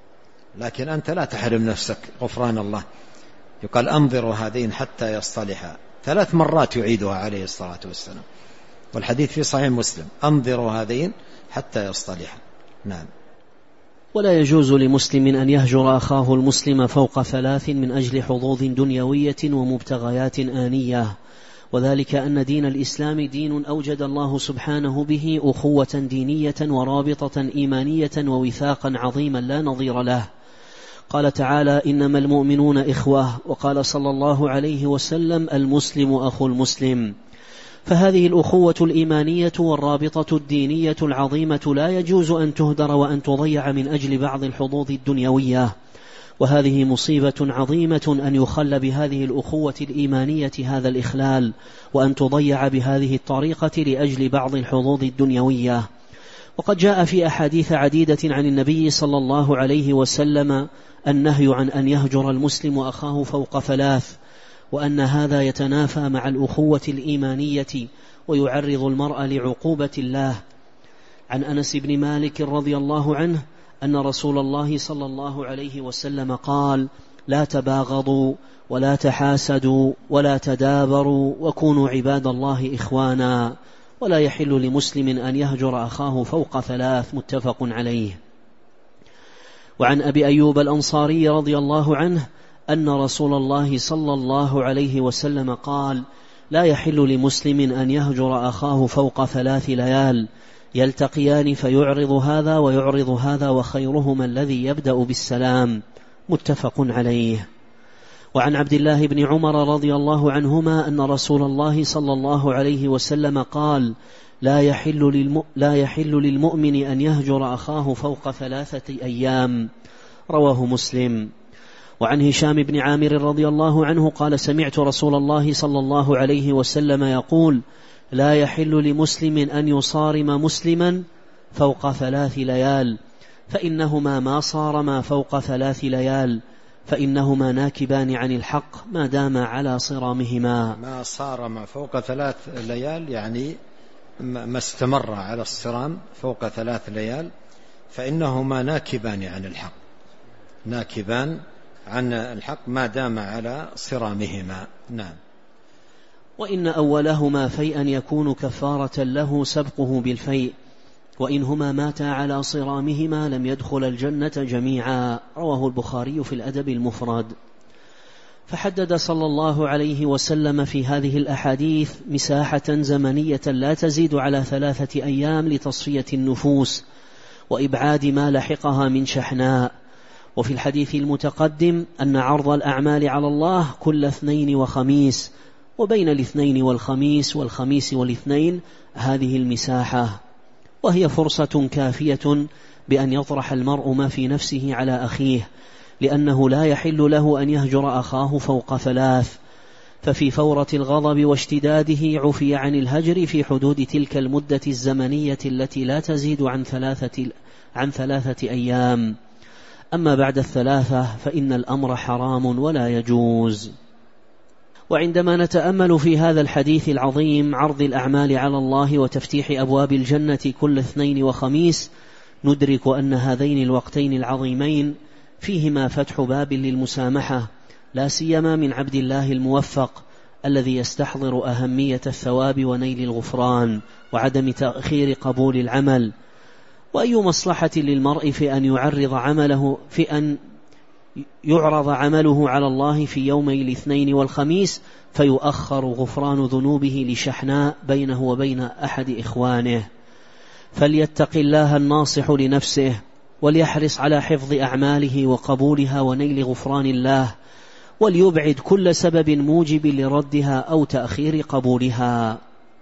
لكن أنت لا تحرم نفسك غفران الله. يقال أنظروا هذين حتى يصطلحا، 3 مرات يعيدها عليه الصلاة والسلام، والحديث في صحيح مسلم، أنظروا هذين حتى يصطلحا. نعم. ولا يجوز لمسلم أن يهجر أخاه المسلم فوق 3 من أجل حظوظ دنيوية ومبتغيات آنية، وذلك أن دين الإسلام دين أوجد الله سبحانه به أخوة دينية ورابطة إيمانية ووثاقا عظيما لا نظير له. قال تعالى: إنما المؤمنون إخوة، وقال صلى الله عليه وسلم: المسلم أخو المسلم. فهذه الأخوة الإيمانية والرابطة الدينية العظيمة لا يجوز أن تهدر وأن تضيع من أجل بعض الحظوظ الدنيوية، وهذه مصيبة عظيمة أن يخل بهذه الأخوة الإيمانية هذا الإخلال، وأن تضيع بهذه الطريقة لأجل بعض الحظوظ الدنيوية. وقد جاء في أحاديث عديدة عن النبي صلى الله عليه وسلم النهي عن أن يهجر المسلم أخاه فوق 3، وأن هذا يتنافى مع الأخوة الإيمانية ويعرض المرء لعقوبة الله. عن أنس بن مالك رضي الله عنه أن رسول الله صلى الله عليه وسلم قال: لا تباغضوا ولا تحاسدوا ولا تدابروا وكونوا عباد الله إخوانا، ولا يحل لمسلم أن يهجر أخاه فوق 3، متفق عليه. وعن أبي أيوب الأنصاري رضي الله عنه أن رسول الله صلى الله عليه وسلم قال: لا يحل لمسلم أن يهجر أخاه فوق 3 ليال، يلتقيان فيعرض هذا ويعرض هذا، وخيرهما الذي يبدأ بالسلام، متفق عليه. وعن عبد الله بن عمر رضي الله عنهما أن رسول الله صلى الله عليه وسلم قال: لا يحل للمؤمن أن يهجر أخاه فوق 3 أيام، رواه مسلم. وعن هشام بن عامر رضي الله عنه قال: سمعت رسول الله صلى الله عليه وسلم يقول: لا يحل لمسلم أن يصارم مسلما فوق 3 ليال، فإنهما ما صارما فوق 3 ليال، فإنهما ناكبان عن الحق ما دام على صرامهما. ما صارما فوق 3 ليال يعني ما استمر على الصرام فوق 3 ليال، فإنهما ناكبان عن الحق، ناكبان عن الحق ما دام على صرامهما. نعم. وإن أولهما فيئا يكون كفارة له سبقه بالفيء، وإنهما ماتا على صرامهما لم يدخل الجنة جميعا، رواه البخاري في الأدب المفرد. فحدد صلى الله عليه وسلم في هذه الأحاديث مساحة زمنية لا تزيد على 3 أيام لتصفية النفوس وإبعاد ما لحقها من شحناء. وفي الحديث المتقدم أن عرض الأعمال على الله كل 2 وخميس، وبين الاثنين والخميس والخميس والاثنين هذه المساحة، وهي فرصة كافية بأن يطرح المرء ما في نفسه على أخيه، لأنه لا يحل له أن يهجر أخاه فوق 3، ففي فورة الغضب واشتداده عفي عن الهجر في حدود تلك المدة الزمنية التي لا تزيد عن 3 أيام. أما بعد 3 فإن الأمر حرام ولا يجوز. وعندما نتأمل في هذا الحديث العظيم عرض الأعمال على الله وتفتيح أبواب الجنة كل 2 وخميس، ندرك أن هذين الوقتين العظيمين فيهما فتح باب للمسامحة، لا سيما من عبد الله الموفق الذي يستحضر أهمية الثواب ونيل الغفران وعدم تأخير قبول العمل. وأي مصلحة للمرء في أن يعرض عمله على الله في يومي الاثنين والخميس، فيؤخر غفران ذنوبه لشحناء بينه وبين أحد إخوانه. فليتق الله الناصح لنفسه، وليحرص على حفظ أعماله وقبولها ونيل غفران الله، وليبعد كل سبب موجب لردها أو تأخير قبولها.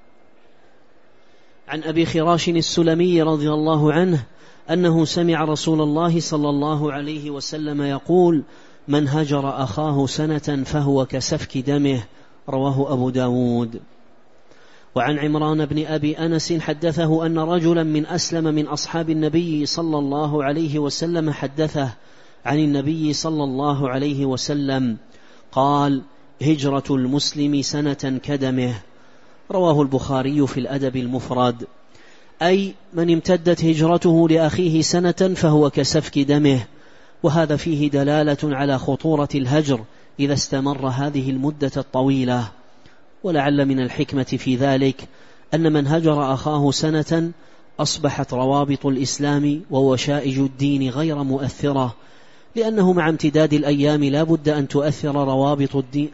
عن أبي خراش السلمي رضي الله عنه أنه سمع رسول الله صلى الله عليه وسلم يقول: من هجر أخاه سنة فهو كسفك دمه، رواه أبو داود. وعن عمران بن أبي أنس حدثه أن رجلا من أسلم من أصحاب النبي صلى الله عليه وسلم حدثه عن النبي صلى الله عليه وسلم قال: هجرة المسلم سنة كدمه، رواه البخاري في الأدب المفرد. أي من امتدت هجرته لأخيه سنة فهو كسفك دمه، وهذا فيه دلالة على خطورة الهجر إذا استمر هذه المدة الطويلة. ولعل من الحكمة في ذلك أن من هجر أخاه سنة أصبحت روابط الإسلام ووشائج الدين غير مؤثرة، لأنه مع امتداد الأيام لا بد أن تؤثر روابط الدين،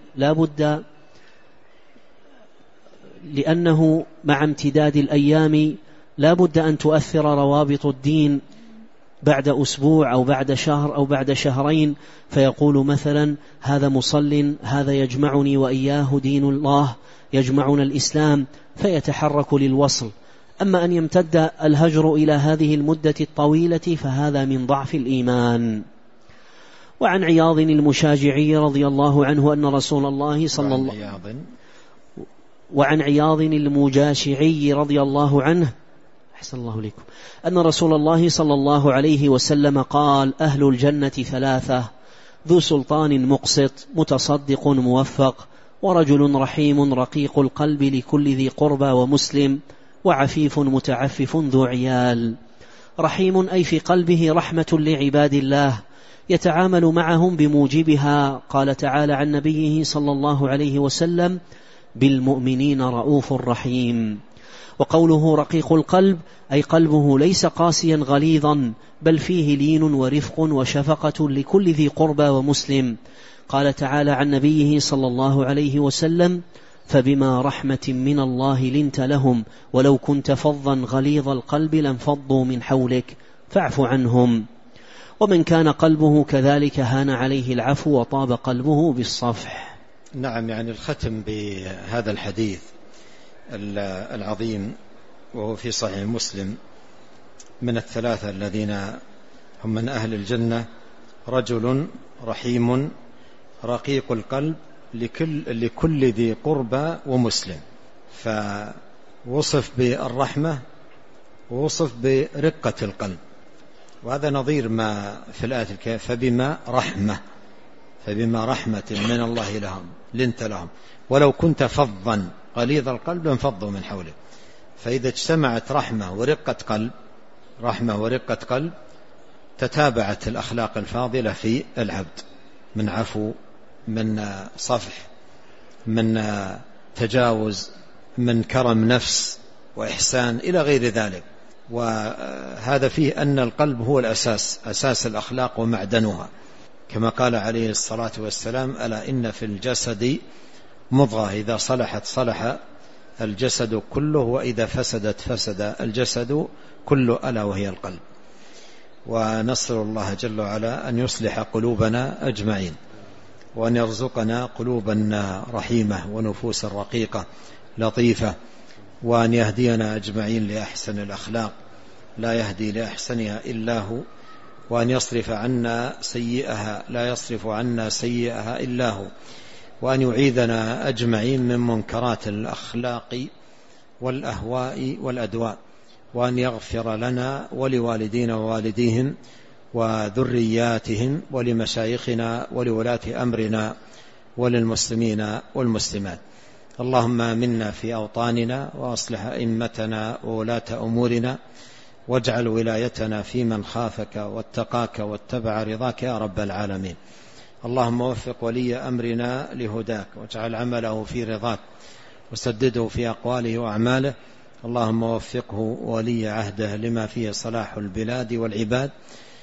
لأنه مع امتداد الأيام لا بد أن تؤثر روابط الدين بعد أسبوع أو بعد شهر أو بعد شهرين، فيقول مثلا: هذا مصل، هذا يجمعني وإياه دين الله، يجمعنا الإسلام، فيتحرك للوصل. أما أن يمتد الهجر إلى هذه المدة الطويلة فهذا من ضعف الإيمان. وعن عياض المشاجعي رضي الله عنه أن رسول الله صلى الله وعن عياض المجاشعي رضي الله عنه أحسن الله لكم أن رسول الله صلى الله عليه وسلم قال: أهل الجنة ثلاثة: ذو سلطان مقسط، متصدق موفق، ورجل رحيم رقيق القلب لكل ذي قربى ومسلم، وعفيف متعفف ذو عيال. رحيم أي في قلبه رحمة لعباد الله، يتعامل معهم بموجبها. قال تعالى عن نبيه صلى الله عليه وسلم: بالمؤمنين رؤوف رحيم. وقوله رقيق القلب أي قلبه ليس قاسيا غليظا، بل فيه لين ورفق وشفقة لكل ذي قربى ومسلم. قال تعالى عن نبيه صلى الله عليه وسلم: فبما رحمة من الله لنت لهم، ولو كنت فظا غليظ القلب لانفضوا من حولك فاعف عنهم. ومن كان قلبه كذلك هان عليه العفو وطاب قلبه بالصفح. نعم، يعني الختم بهذا الحديث العظيم وهو في صحيح مسلم من الثلاثة الذين هم من أهل الجنة: رجل رحيم رقيق القلب لكل ذي قربى ومسلم. فوصف بالرحمة ووصف برقة القلب، وهذا نظير ما في الآية الكريمة: فبما رحمة من الله لهم لنت لهم، ولو كنت فظا غليظ القلب لانفضوا من حولك. فإذا اجتمعت رحمة ورقة قلب تتابعت الأخلاق الفاضلة في العبد، من عفو، من صفح، من تجاوز، من كرم نفس وإحسان إلى غير ذلك. وهذا فيه أن القلب هو الأساس، أساس الأخلاق ومعدنها، كما قال عليه الصلاة والسلام: ألا إن في الجسد مضغة إذا صلحت صلح الجسد كله، وإذا فسدت فسد الجسد كله، ألا وهي القلب. ونسأل الله جل وعلا أن يصلح قلوبنا أجمعين، وأن يرزقنا قلوبا رحيمة ونفوس رقيقة لطيفة، وأن يهدينا أجمعين لأحسن الأخلاق لا يهدي لأحسنها إلا هو، وأن يصرف عنا سيئها لا يصرف عنا سيئها إلا هو، وأن يعيذنا أجمعين من منكرات الأخلاق والأهواء والأدواء، وأن يغفر لنا ولوالدينا ووالديهم وذرياتهم ولمشايخنا ولولاة أمرنا وللمسلمين والمسلمات. اللهم آمنا في أوطاننا، وأصلح أئمتنا وولاة أمورنا، واجعل ولايتنا في من خافك واتقاك واتبع رضاك يا رب العالمين. اللهم وفق ولي أمرنا لهداك، واجعل عمله في رضاك، وسدده في أقواله وأعماله. اللهم وفقه ولي عهده لما فيه صلاح البلاد والعباد،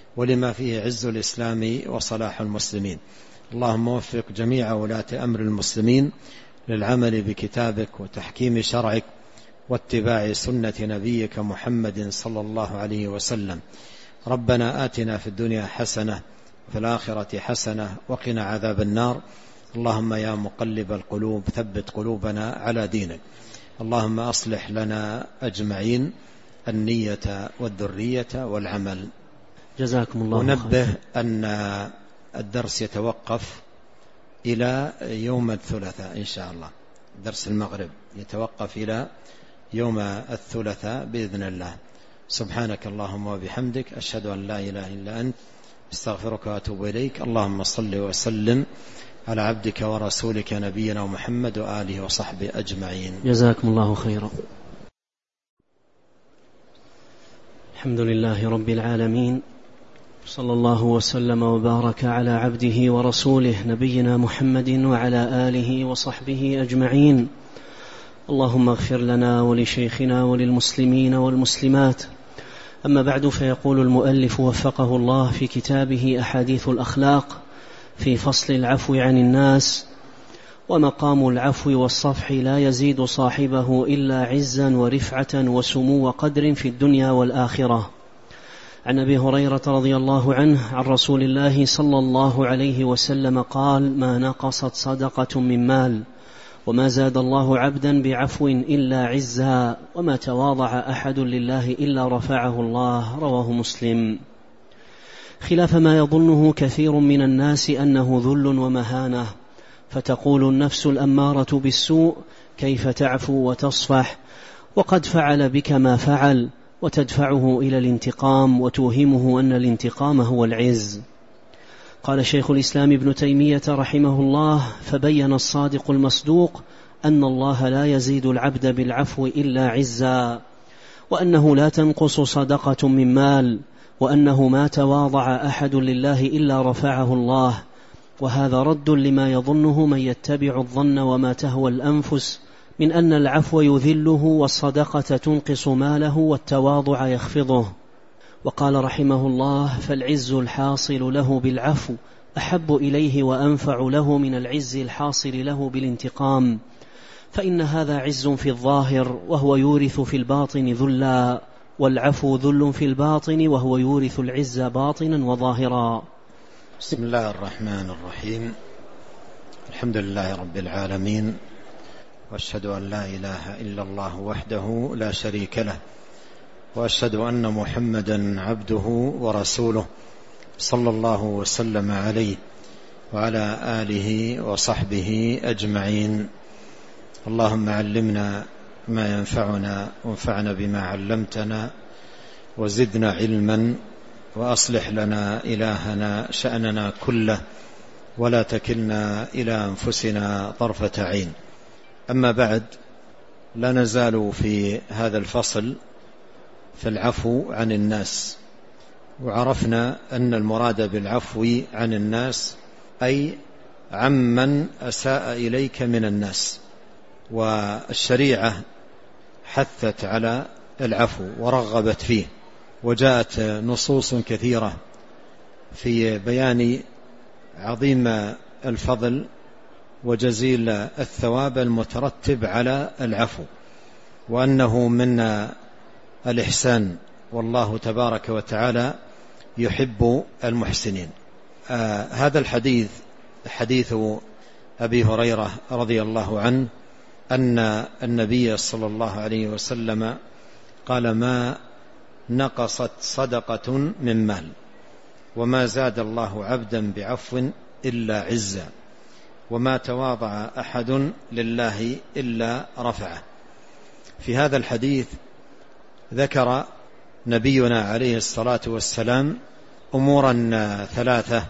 ولما فيه عز الإسلام وصلاح المسلمين. اللهم وفق جميع ولاة أمر المسلمين للعمل بكتابك وتحكيم شرعك واتباع سنة نبيك محمد صلى الله عليه وسلم. ربنا آتنا في الدنيا حسنة وفي الآخرة حسنة وقنا عذاب النار. اللهم يا مقلب القلوب ثبت قلوبنا على دينك. اللهم أصلح لنا أجمعين النية والذرية والعمل. جزاكم الله خيرا. ونبه أن الدرس يتوقف إلى يوم الثلاثاء إن شاء الله. درس المغرب يتوقف إلى يوم الثلاثاء بإذن الله. سبحانك اللهم وبحمدك، أشهد أن لا إله إلا أنت، استغفرك وأتوب إليك. اللهم صل وسلم على عبدك ورسولك نبينا محمد وآله وصحبه أجمعين. جزاكم الله خيرا. الحمد لله رب العالمين، صلى الله وسلم وبارك على عبده ورسوله نبينا محمد وعلى آله وصحبه أجمعين. اللهم اغفر لنا ولشيخنا وللمسلمين والمسلمات. أما بعد، فيقول المؤلف وفقه الله في كتابه أحاديث الأخلاق في فصل العفو عن الناس: ومقام العفو والصفح لا يزيد صاحبه إلا عزا ورفعة وسمو قدر في الدنيا والآخرة. عن أبي هريرة رضي الله عنه عن رسول الله صلى الله عليه وسلم قال: ما نقصت صدقة من مال، وما زاد الله عبدا بعفو إلا عزا، وما تواضع أحد لله إلا رفعه الله. رواه مسلم. خلاف ما يظنه كثير من الناس أنه ذل ومهانة، فتقول النفس الأمارة بالسوء: كيف تعفو وتصفح وقد فعل بك ما فعل، وتدفعه إلى الانتقام وتوهمه أن الانتقام هو العز. قال شيخ الإسلام ابن تيمية رحمه الله: فبين الصادق المصدوق أن الله لا يزيد العبد بالعفو إلا عزا، وأنه لا تنقص صدقة من مال، وأنه ما تواضع أحد لله إلا رفعه الله. وهذا رد لما يظنه من يتبع الظن وما تهوى الأنفس من أن العفو يذله والصدقة تنقص ماله والتواضع يخفضه. وقال رحمه الله: فالعز الحاصل له بالعفو أحب إليه وأنفع له من العز الحاصل له بالانتقام، فإن هذا عز في الظاهر وهو يورث في الباطن ذلا، والعفو ذل في الباطن وهو يورث العز باطنا وظاهرا. بسم الله الرحمن الرحيم. الحمد لله رب العالمين، وأشهد أن لا إله إلا الله وحده لا شريك له، وأشهد أن محمدا عبده ورسوله صلى الله وسلم عليه وعلى آله وصحبه أجمعين. اللهم علمنا ما ينفعنا وانفعنا بما علمتنا وزدنا علما، وأصلح لنا إلهنا شأننا كله، ولا تكلنا إلى أنفسنا طرفة عين. أما بعد، لا نزال في هذا الفصل في العفو عن الناس. وعرفنا أن المراد بالعفو عن الناس أي عمن أساء إليك من الناس، والشريعة حثت على العفو ورغبت فيه، وجاءت نصوص كثيرة في بيان عظيم الفضل وجزيل الثواب المترتب على العفو، وأنه من الإحسان، والله تبارك وتعالى يحب المحسنين. هذا الحديث حديث أبي هريرة رضي الله عنه أن النبي صلى الله عليه وسلم قال: ما نقصت صدقة من مال، وما زاد الله عبدا بعفو إلا عزا، وما تواضع أحد لله إلا رفعه. في هذا الحديث ذكر نبينا عليه الصلاة والسلام أمورا ثلاثة.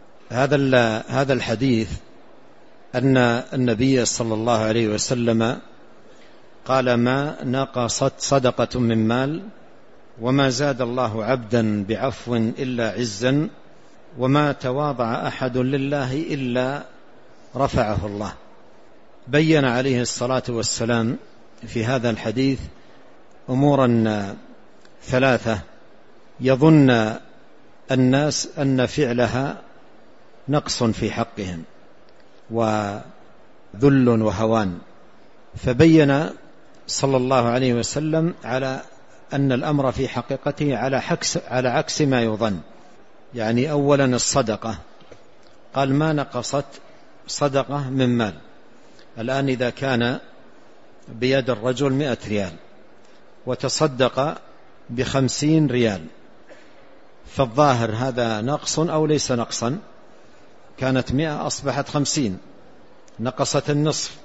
هذا الحديث أن النبي صلى الله عليه وسلم قال: ما نقصت صدقة من مال، وما زاد الله عبدا بعفو إلا عزا، وما تواضع أحد لله إلا رفعه الله. بين عليه الصلاة والسلام في هذا الحديث أمورا ثلاثة يظن الناس أن فعلها نقص في حقهم وذل وهوان، فبين صلى الله عليه وسلم على أن الأمر في حقيقته على عكس ما يظن. يعني أولا الصدقة، قال ما نقصت صدقة من مال. الآن إذا كان بيد الرجل 100 ريال وتصدق ب50 ريال، فالظاهر هذا نقص أو ليس نقصا؟ كانت 100 أصبحت 50، نقصت النصف،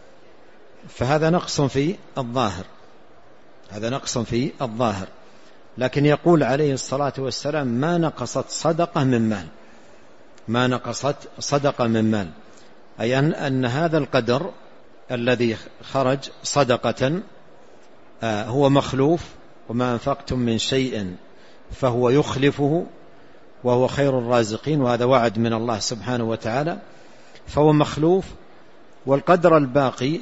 فهذا نقص في الظاهر، هذا نقص في الظاهر. لكن يقول عليه الصلاة والسلام ما نقصت صدقة من مال، ما نقصت صدقة من مال، أي أن هذا القدر الذي خرج صدقة هو مخلوف، وما أنفقتم من شيء فهو يخلفه وهو خير الرازقين، وهذا وعد من الله سبحانه وتعالى، فهو مخلوف. والقدر الباقي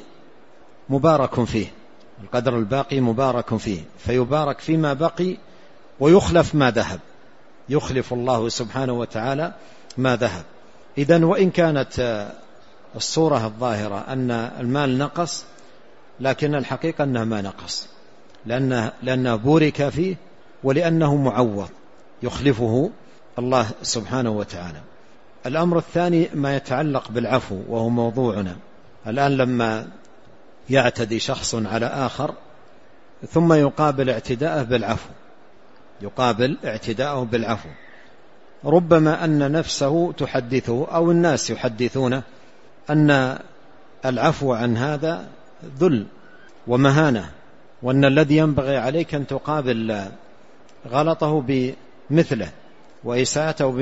مبارك فيه، القدر الباقي مبارك فيه، فيبارك فيما بقي ويخلف ما ذهب، يخلف الله سبحانه وتعالى ما ذهب. إذن وإن كانت الصورة الظاهرة أن المال نقص، لكن الحقيقة أنه ما نقص، لأنه بورك فيه ولأنه معوض يخلفه الله سبحانه وتعالى. الأمر الثاني ما يتعلق بالعفو، وهو موضوعنا الآن. لما يعتدي شخص على آخر ثم يقابل اعتداءه بالعفو، يقابل اعتداءه بالعفو، ربما أن نفسه تحدثه أو الناس يحدثونه أن العفو عن هذا ذل ومهانة، وأن الذي ينبغي عليك أن تقابل غلطه بمثله وإساءته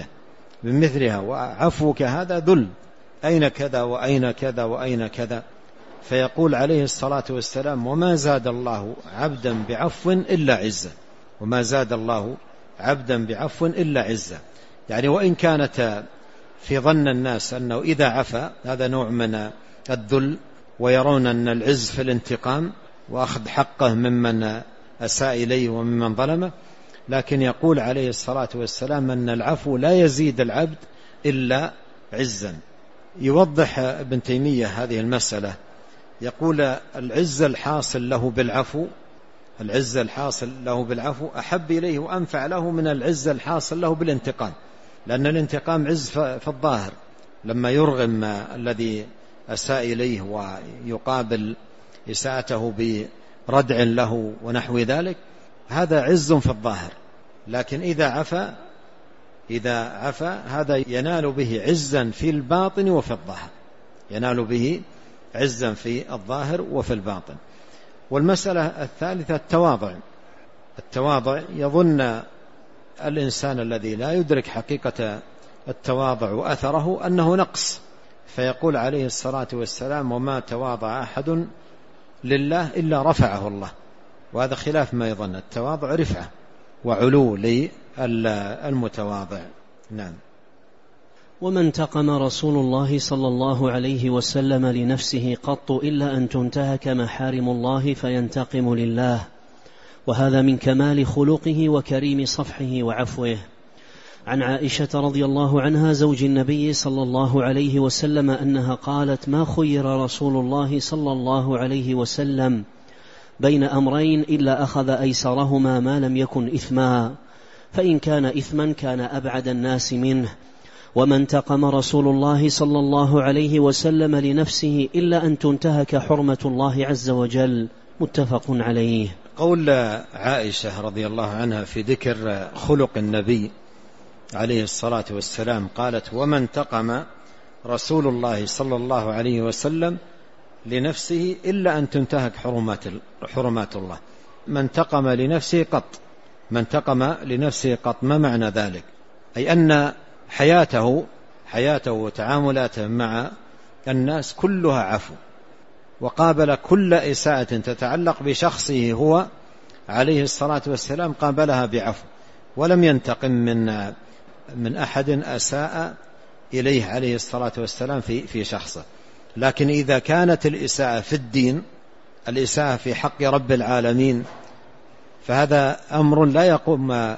بمثلها، وعفوك هذا ذل، أين كذا وأين كذا وأين كذا. فيقول عليه الصلاة والسلام وما زاد الله عبدا بعفو إلا عزة، وما زاد الله عبدا بعفو إلا عزة. يعني وإن كانت في ظن الناس أنه إذا عفا هذا نوع من الذل، ويرون أن العز في الانتقام وأخذ حقه ممن أساء إليه وممن ظلمه، لكن يقول عليه الصلاة والسلام أن العفو لا يزيد العبد إلا عزا. يوضح ابن تيمية هذه المسألة، يقول العز الحاصل له بالعفو، العز الحاصل له بالعفو أحب إليه وأنفع له من العز الحاصل له بالانتقام، لأن الانتقام عز في الظاهر، لما يرغم الذي أساء إليه ويقابل إساءته بردع له ونحو ذلك، هذا عز في الظاهر. لكن إذا عفا هذا ينال به عزا في الباطن وفي الظاهر، ينال به عزا في الظاهر وفي الباطن. والمسألة الثالثة التواضع. يظن الإنسان الذي لا يدرك حقيقة التواضع وأثره أنه نقص، فيقول عليه الصلاة والسلام وما تواضع أحد لله إلا رفعه الله، وهذا خلاف ما يظن. التواضع رفعة وعلو للمتواضع. نعم. وما انتقم رسول الله صلى الله عليه وسلم لنفسه قط إلا أن تنتهك محارم الله فينتقم لله، وهذا من كمال خلقه وكريم صفحه وعفوه. عن عائشة رضي الله عنها زوج النبي صلى الله عليه وسلم أنها قالت ما خير رسول الله صلى الله عليه وسلم بين أمرين إلا أخذ أيسرهما ما لم يكن إثما، فإن كان إثما كان أبعد الناس منه. وما انتقم رسول الله صلى الله عليه وسلم لنفسه إلا أن تنتهك حرمة الله عز وجل، متفق عليه. قول عائشة رضي الله عنها في ذكر خلق النبي عليه الصلاة والسلام، قالت وما انتقم رسول الله صلى الله عليه وسلم لنفسه إلا أن تنتهك حرمات الله. ما انتقم لنفسه قط، ما انتقم لنفسه قط. ما معنى ذلك؟ أي أن حياته وتعاملاته مع الناس كلها عفو، وقابل كل إساءة تتعلق بشخصه هو عليه الصلاة والسلام قابلها بعفو، ولم ينتقم من أحد أساء إليه عليه الصلاة والسلام في شخصه. لكن إذا كانت الإساءة في الدين، الإساءة في حق رب العالمين، فهذا أمر لا يقوم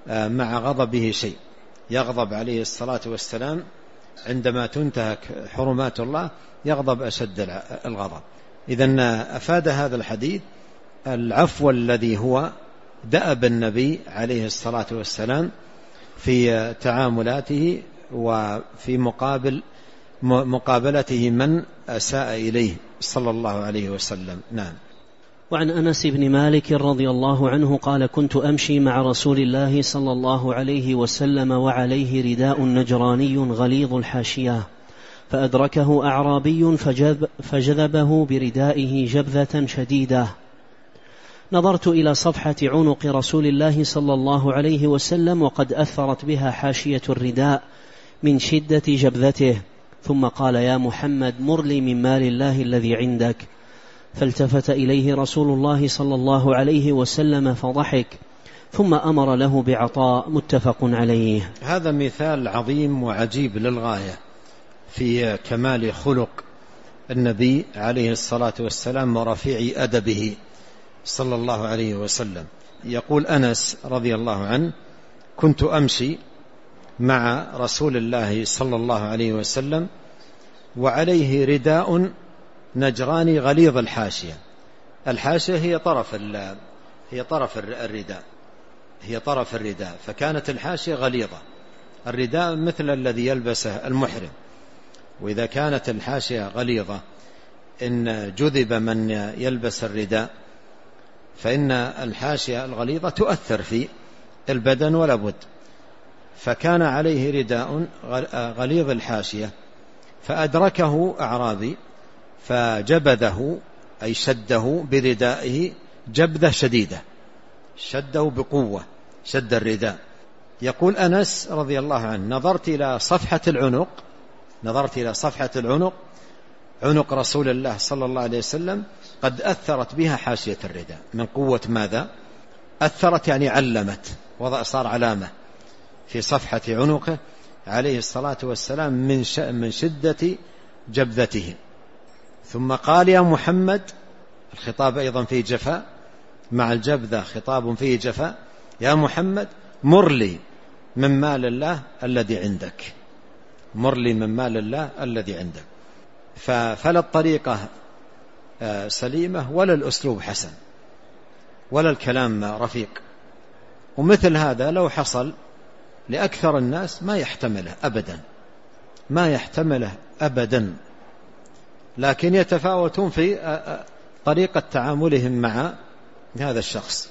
مع غضبه شيء، يغضب عليه الصلاة والسلام عندما تنتهك حرمات الله، يغضب أشد الغضب. إذن أفاد هذا الحديث العفو الذي هو دأب النبي عليه الصلاة والسلام في تعاملاته وفي مقابلته من أساء إليه صلى الله عليه وسلم. نعم. وعن أنس بن مالك رضي الله عنه قال: كنت أمشي مع رسول الله صلى الله عليه وسلم وعليه رداء نجراني غليظ الحاشية، فأدركه أعرابي فجذبه بردائه جبذة شديدة. نظرت إلى صفحة عنق رسول الله صلى الله عليه وسلم وقد أثرت بها حاشية الرداء من شدة جبذته، ثم قال: يا محمد مر لي من مال الله الذي عندك. فالتفت إليه رسول الله صلى الله عليه وسلم فضحك، ثم أمر له بعطاء، متفق عليه. هذا مثال عظيم وعجيب للغاية في كمال خلق النبي عليه الصلاة والسلام ورفيع أدبه صلى الله عليه وسلم. يقول أنس رضي الله عنه: كنت أمشي مع رسول الله صلى الله عليه وسلم وعليه رداء نجراني غليظ الحاشية. الحاشية هي طرف الرداء، فكانت الحاشية غليظة. الرداء مثل الذي يلبسه المحرم، وإذا كانت الحاشية غليظة إن جذب من يلبس الرداء فإن الحاشية الغليظة تؤثر في البدن ولا بد. فكان عليه رداء غليظ الحاشية، فأدركه أعرابي فجبذه أي شده بردائه جبذة شديدة، شده بقوة، شد الرداء. يقول أنس رضي الله عنه: نظرت إلى صفحة العنق، عنق رسول الله صلى الله عليه وسلم قد أثرت بها حاشية الرداء. من قوة ماذا؟ أثرت يعني علمت، صار علامة في صفحة عنقه عليه الصلاة والسلام من شدة جبذته. ثم قال: يا محمد، الخطاب أيضا فيه جفاء، مع الجبذة خطاب فيه جفاء. يا محمد مر لي من مال الله الذي عندك، مر لي من مال الله الذي عندك. فلا الطريقة سليمة ولا الأسلوب حسن ولا الكلام رفيق. ومثل هذا لو حصل لأكثر الناس ما يحتمله أبدا، لكن يتفاوتون في طريقة تعاملهم مع هذا الشخص.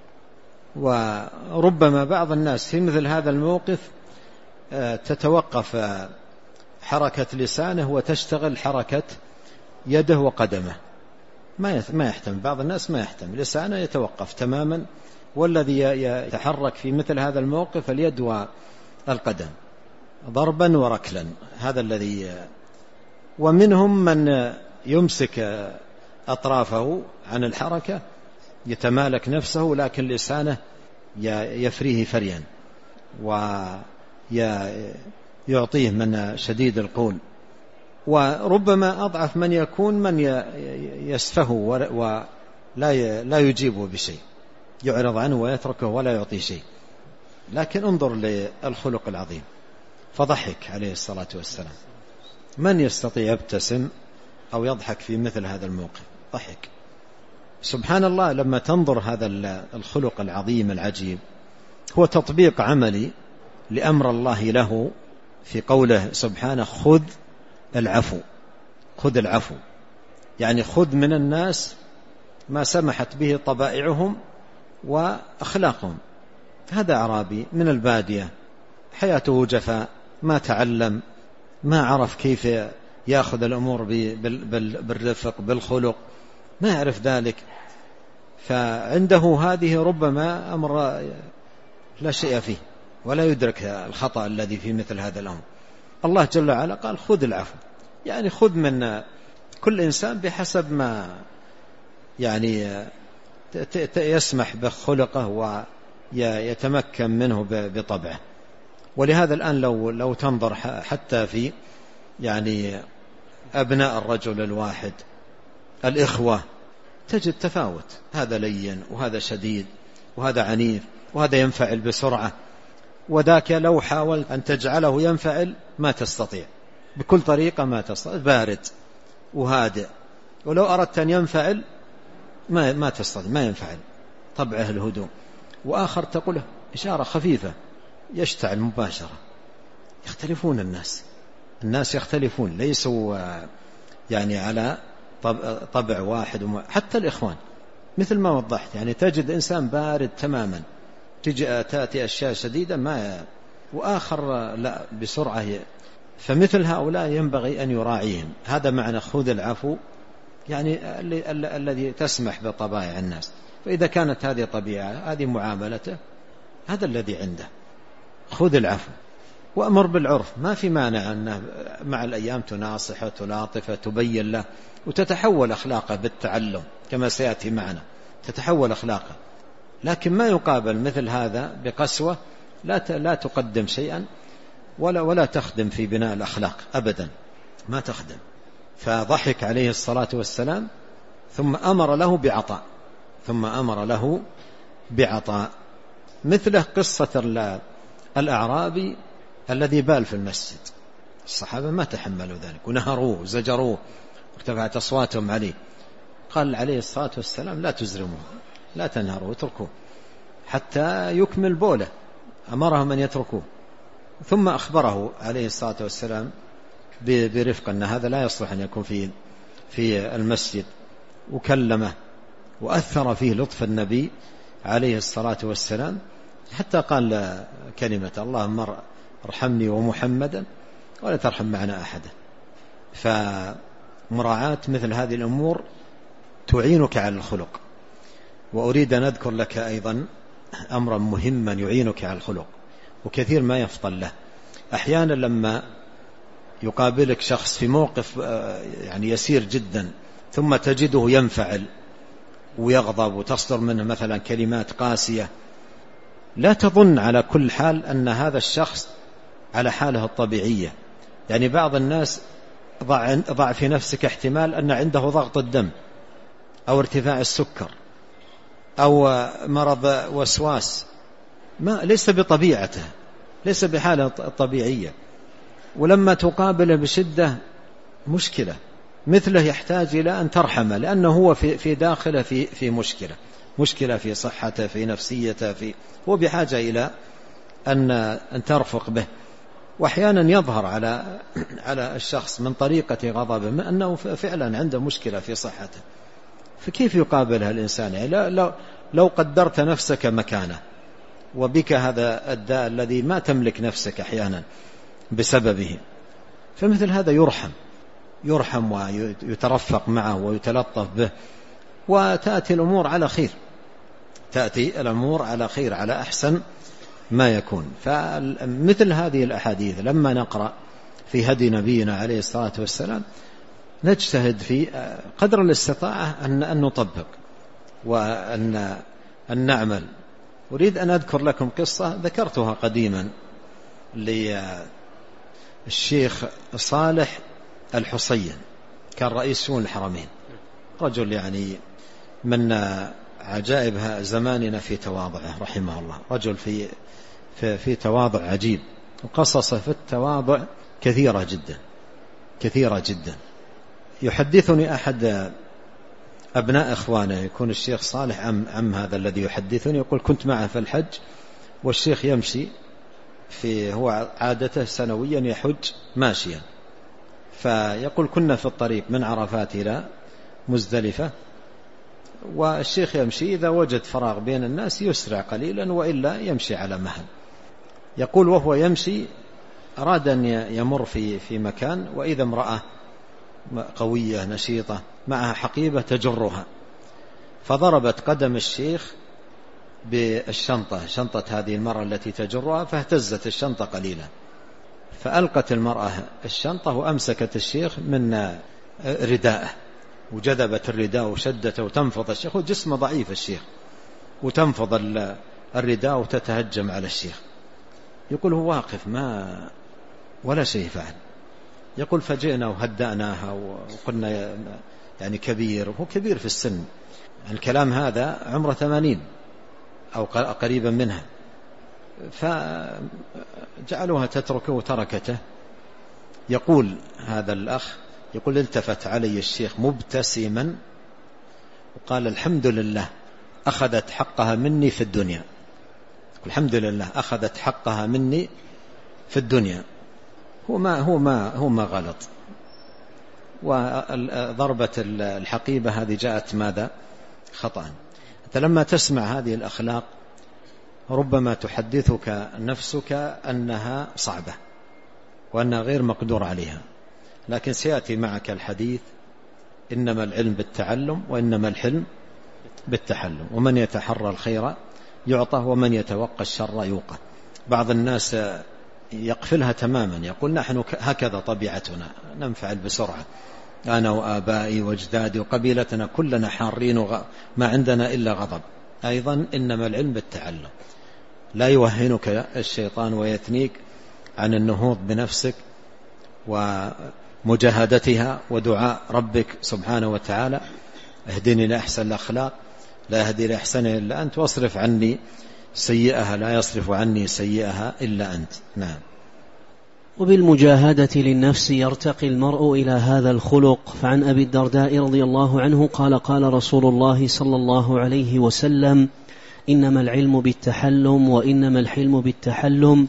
وربما بعض الناس في مثل هذا الموقف تتوقف حركة لسانه وتشتغل حركة يده وقدمه، ما يحتمل. بعض الناس ما يحتمل، لسانه يتوقف تماما، والذي يتحرك في مثل هذا الموقف اليد والقدم ضربا وركلا. هذا الذي ومنهم من يمسك أطرافه عن الحركة يتمالك نفسه، لكن لسانه يفريه فريا ويعطيه من شديد القول. وربما أضعف من يكون من يسفه ولا يجيبه بشيء، يعرض عنه ويتركه ولا يعطيه شيء. لكن انظر للخلق العظيم، فضحك عليه الصلاة والسلام. من يستطيع يبتسم أو يضحك في مثل هذا الموقف؟ ضحك. سبحان الله، لما تنظر هذا الخلق العظيم العجيب هو تطبيق عملي لأمر الله له في قوله سبحانه: خذ العفو، يعني خذ من الناس ما سمحت به طبائعهم وأخلاقهم. هذا أعرابي من البادية، حياته جفاء، ما تعلم، ما عرف كيف يأخذ الأمور بالرفق بالخلق، ما يعرف ذلك، فعنده هذه ربما أمر لا شيء فيه ولا يدرك الخطأ الذي في مثل هذا الأمر. الله جل وعلا قال: خذ العفو، يعني خذ من كل إنسان بحسب ما يعني يسمح بخلقه ويتمكن منه بطبعه. ولهذا الآن لو تنظر حتى في يعني أبناء الرجل الواحد، الإخوة، تجد تفاوت، هذا لين وهذا شديد وهذا عنيف وهذا ينفعل بسرعة وذاك لو حاولت أن تجعله ينفعل ما تستطيع، بكل طريقة ما تستطيع، بارد وهادئ، ولو أردت أن ينفعل ما تستطيع، ما ينفعل، طبعه الهدوء. وآخر تقوله إشارة خفيفة يشتعل مباشرة. يختلفون الناس يختلفون، ليسوا يعني على طبع واحد. حتى الإخوان مثل ما وضحت، يعني تجد إنسان بارد تماما، تأتي أشياء شديدة وآخر لا بسرعة. فمثل هؤلاء ينبغي أن يراعيهم. هذا معنى خذ العفو، يعني الذي تسمح بطبائع الناس. فإذا كانت هذه طبيعة، هذه معاملته، هذا الذي عنده، خذ العفو وأمر بالعرف. ما في مانع أنه مع الأيام تناصحه تلاطفه تبين له، وتتحول أخلاقه بالتعلم كما سيأتي معنا، تتحول أخلاقه. لكن ما يقابل مثل هذا بقسوة، لا تقدم شيئا ولا تخدم في بناء الأخلاق أبدا، ما تخدم. فضحك عليه الصلاة والسلام ثم أمر له بعطاء. مثله قصة الأعرابي الذي بال في المسجد. الصحابة ما تحملوا ذلك ونهروه وزجروه وارتفعت أصواتهم عليه. قال عليه الصلاة والسلام لا تزرموه، لا تنهروه، اتركوه حتى يكمل بوله. أمرهم أن يتركوه، ثم أخبره عليه الصلاة والسلام برفق أن هذا لا يصلح أن يكون في المسجد، وكلمه وأثر فيه لطف النبي عليه الصلاة والسلام، حتى قال كلمة اللهم ارحمني ومحمدا ولا ترحم معنا أحدا. فمراعاة مثل هذه الأمور تعينك على الخلق. وأريد أن أذكر لك أيضا أمرا مهما يعينك على الخلق وكثير ما يفضل له. أحيانا لما يقابلك شخص في موقف يعني يسير جدا، ثم تجده ينفعل ويغضب وتصدر منه مثلا كلمات قاسية، لا تظن على كل حال أن هذا الشخص على حاله الطبيعية. يعني بعض الناس ضع في نفسك احتمال أن عنده ضغط الدم أو ارتفاع السكر أو مرض وسواس، ليس بطبيعته، ليس بحاله الطبيعية. ولما تقابله بشدة مشكلة، مثله يحتاج إلى أن ترحمه، لأنه هو في داخله في مشكلة في صحته، في نفسيته، هو بحاجة إلى أن ترفق به. وأحيانا يظهر على الشخص من طريقة غضبه أنه فعلا عنده مشكلة في صحته. فكيف يقابلها الإنسان؟ يعني لو قدرت نفسك مكانه وبك هذا الداء الذي ما تملك نفسك أحيانا بسببه، فمثل هذا يرحم ويترفق معه ويتلطف به، وتأتي الأمور على خير، على أحسن ما يكون. فمثل هذه الأحاديث لما نقرأ في هدي نبينا عليه الصلاة والسلام نجتهد في قدر الاستطاعة أن نطبق وأن نعمل. أريد أن أذكر لكم قصة ذكرتها قديما للشيخ صالح الحصين، كان رئيس شؤون الحرمين، رجل يعني من عجائب زماننا في تواضعه رحمه الله، رجل في تواضع عجيب، وقصصه في التواضع كثيرة جدا. يحدثني أحد أبناء إخوانه، يكون الشيخ صالح عم هذا الذي يحدثني، يقول كنت معه في الحج والشيخ يمشي هو عادته سنويا يحج ماشيا، فيقول كنا في الطريق من عرفات إلى مزدلفة، والشيخ يمشي إذا وجد فراغ بين الناس يسرع قليلا وإلا يمشي على مهل. يقول وهو يمشي أراد أن يمر في مكان، وإذا امرأة قوية نشيطة معها حقيبة تجرها، فضربت قدم الشيخ بالشنطة، شنطة هذه المرأة التي تجرها، فاهتزت الشنطة قليلا، فألقت المرأة الشنطة وأمسكت الشيخ من رداءه وجذبت الرداء وشدته وتنفض الشيخ، وجسمه ضعيف الشيخ، وتنفض الرداء وتتهجم على الشيخ. يقول هو واقف ولا شيء فعل. يقول فجئنا وهدأناها وقلنا يعني كبير، وهو كبير في السن، الكلام هذا عمره 80 أو قريبا منها. فجعلوها تتركه وتركته. يقول هذا الأخ، يقول التفت علي الشيخ مبتسما وقال الحمد لله أخذت حقها مني في الدنيا. الحمد لله أخذت حقها مني في الدنيا. هو ما غلط. وضربة الحقيبة هذه جاءت ماذا؟ خطأ. أنت لما تسمع هذه الأخلاق ربما تحدثك نفسك أنها صعبة وأنها غير مقدور عليها، لكن سيأتي معك الحديث إنما العلم بالتعلم وإنما الحلم بالتحلم، ومن يتحرى الخير يعطى ومن يتوقى الشر يوقى. بعض الناس يقفلها تماما، يقول نحن هكذا طبيعتنا، ننفعل بسرعة، أنا وآبائي واجدادي وقبيلتنا كلنا حارين ما عندنا إلا غضب. أيضا إنما العلم بالتعلم. لا يوهنك الشيطان ويثنيك عن النهوض بنفسك ومجاهدتها ودعاء ربك سبحانه وتعالى اهدني لأحسن الأخلاق لا يهدي لأحسنها إلا أنت، واصرف عني سيئها لا يصرف عني سيئها إلا أنت. نعم. وبالمجاهدة للنفس يرتقي المرء إلى هذا الخلق. فعن أبي الدرداء رضي الله عنه قال قال رسول الله صلى الله عليه وسلم إنما العلم بالتحلم وإنما الحلم بالتحلم.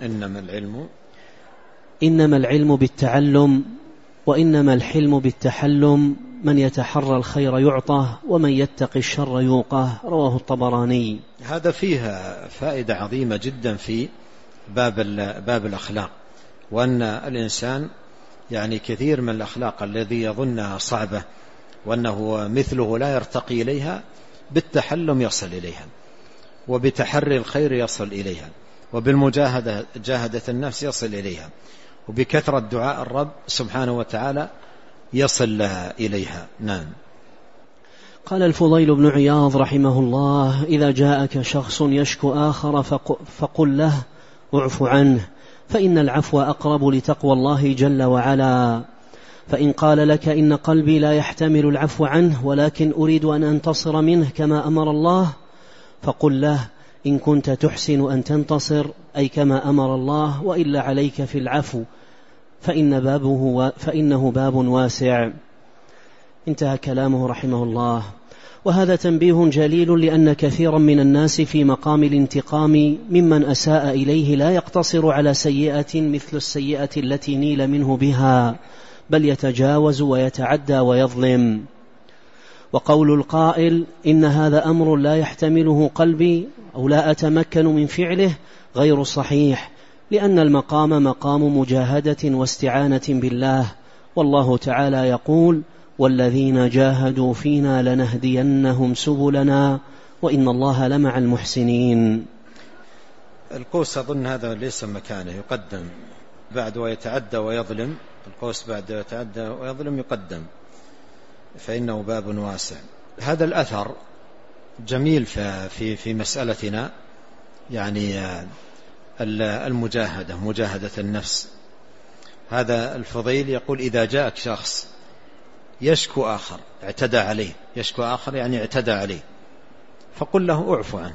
إنما العلم بالتعلم وإنما الحلم بالتحلم. من يتحرى الخير يعطاه ومن يتقي الشر يوقاه. رواه الطبراني. هذا فيها فائدة عظيمة جدا في باب الأخلاق، وأن الإنسان يعني كثير من الأخلاق الذي يظنها صعبة وأنه مثله لا يرتقي إليها بالتحلم يصل إليها، وبتحري الخير يصل إليها، وبالمجاهدة النفس يصل إليها، وبكثرة دعاء الرب سبحانه وتعالى يصل إليها. نعم. قال الفضيل بن عياض رحمه الله إذا جاءك شخص يشكو آخر فقل له اعف عنه فإن العفو أقرب لتقوى الله جل وعلا. فإن قال لك إن قلبي لا يحتمل العفو عنه ولكن أريد أن أنتصر منه كما أمر الله، فقل له إن كنت تحسن أن تنتصر أي كما أمر الله وإلا عليك في العفو فإنه باب واسع. انتهى كلامه رحمه الله. وهذا تنبيه جليل لأن كثيرا من الناس في مقام الانتقام ممن أساء إليه لا يقتصر على سيئة مثل السيئة التي نيل منه بها، بل يتجاوز ويتعدى ويظلم. وقول القائل إن هذا أمر لا يحتمله قلبي أو لا أتمكن من فعله غير صحيح، لأن المقام مقام مجاهدة واستعانة بالله، والله تعالى يقول والذين جاهدوا فينا لنهدينهم سبلنا وإن الله لمع المحسنين. القوس أظن هذا ليس مكانه، يقدم بعد ويتعدى ويظلم. القوس بعد ويتعدى ويظلم يقدم فإنه باب واسع. هذا الأثر جميل في مسألتنا، يعني المجاهدة، مجاهدة النفس. هذا الفضيل يقول إذا جاءك شخص يشكو آخر اعتدى عليه، يشكو آخر يعني اعتدى عليه، فقل له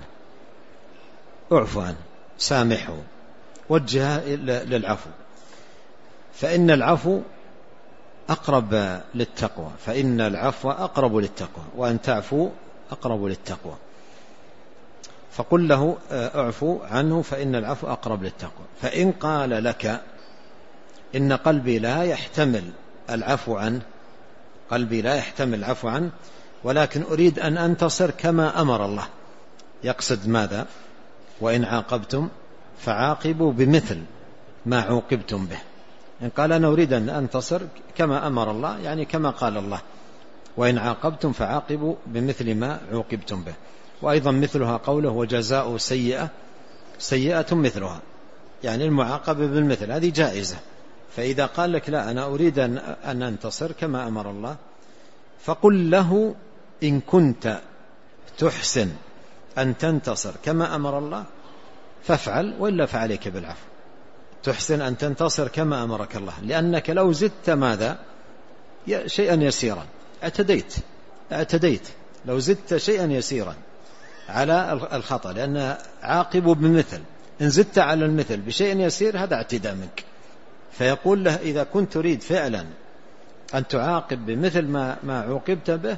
اعفو عنه سامحه وجهه للعفو، فإن العفو أقرب للتقوى، فإن العفو أقرب للتقوى وأن تعفو أقرب للتقوى. فقل له اعفو عنه فإن العفو أقرب للتقوى. فإن قال لك إن قلبي لا يحتمل العفو عنه، قلبي لا يحتمل العفو عنه ولكن أريد أن أنتصر كما أمر الله، يقصد ماذا؟ وإن عاقبتم فعاقبوا بمثل ما عوقبتم به. إن قال أنا أريد أن أنتصر كما أمر الله يعني كما قال الله، وإن عاقبتم فعاقبوا بمثل ما عوقبتم به. وأيضا مثلها قوله وجزاء سيئة مثلها، يعني المعاقبة بالمثل هذه جائزة. فإذا قال لك لا أنا أريد أن أنتصر كما أمر الله، فقل له إن كنت تحسن أن تنتصر كما أمر الله فافعل وإلا فعليك بالعفو. تحسن أن تنتصر كما أمرك الله، لأنك لو زدت ماذا؟ شيئا يسيرا اعتديت لو زدت شيئا يسيرا على الخطأ، لأن عاقبوا بمثل، إن زدت على المثل بشيء يسير هذا اعتداء منك. فيقول له إذا كنت تريد فعلا أن تعاقب بمثل ما عوقبت به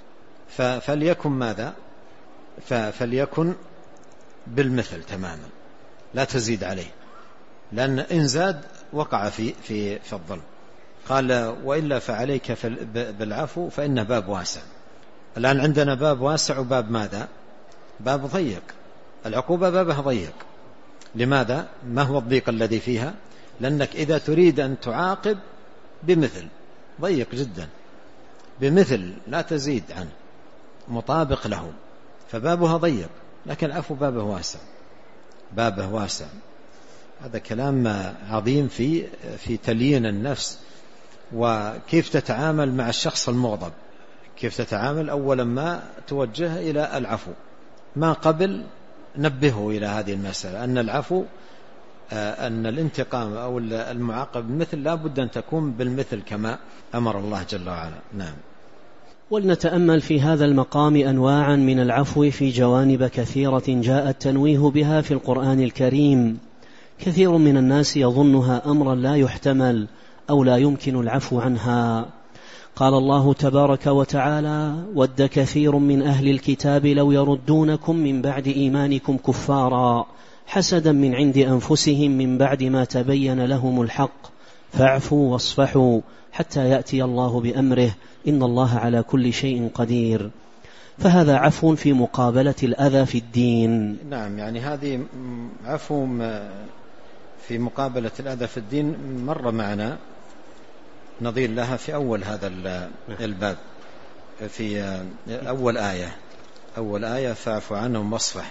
فليكن ماذا؟ فليكن بالمثل تماما، لا تزيد عليه، لأن إن زاد وقع في الظلم. قال وإلا فعليك بالعفو فإنه باب واسع. الآن عندنا باب واسع وباب ماذا؟ باب ضيق. العقوبة بابها ضيق. لماذا؟ ما هو الضيق الذي فيها؟ لأنك إذا تريد أن تعاقب بمثل ضيق جدا، بمثل لا تزيد عنه، مطابق له، فبابها ضيق. لكن العفو بابه واسع، بابه واسع. هذا كلام عظيم في تليين النفس وكيف تتعامل مع الشخص المغضب. كيف تتعامل؟ أولا ما توجه إلى العفو، ما قبل نبهه إلى هذه المسألة، أن العفو أن الانتقام أو المعاقب بالمثل لا بد أن تكون بالمثل كما أمر الله جل وعلا. نعم. ولنتأمل في هذا المقام أنواعا من العفو في جوانب كثيرة جاء التنويه بها في القرآن الكريم. كثير من الناس يظنها أمرا لا يحتمل أو لا يمكن العفو عنها. قال الله تبارك وتعالى: ود كثير من أهل الكتاب لو يردونكم من بعد إيمانكم كفارا حسدا من عند أنفسهم من بعد ما تبين لهم الحق فاعفوا واصفحوا حتى يأتي الله بأمره إن الله على كل شيء قدير. فهذا عفو في مقابلة الأذى في الدين. نعم، يعني هذه عفو في مقابلة الأذى في الدين مر معنا نظير لها في أول هذا الباب، في أول آية فاعف عنهم واصفح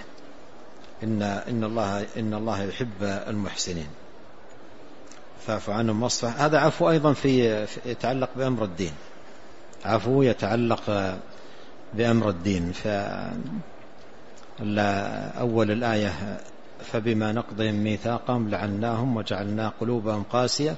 إن الله يحب المحسنين. فاعف عنهم واصفح، هذا عفو أيضا يتعلق بأمر الدين، عفو يتعلق بأمر الدين. أول الآية فبما نقضهم ميثاقهم لعناهم وجعلنا قلوبهم قاسية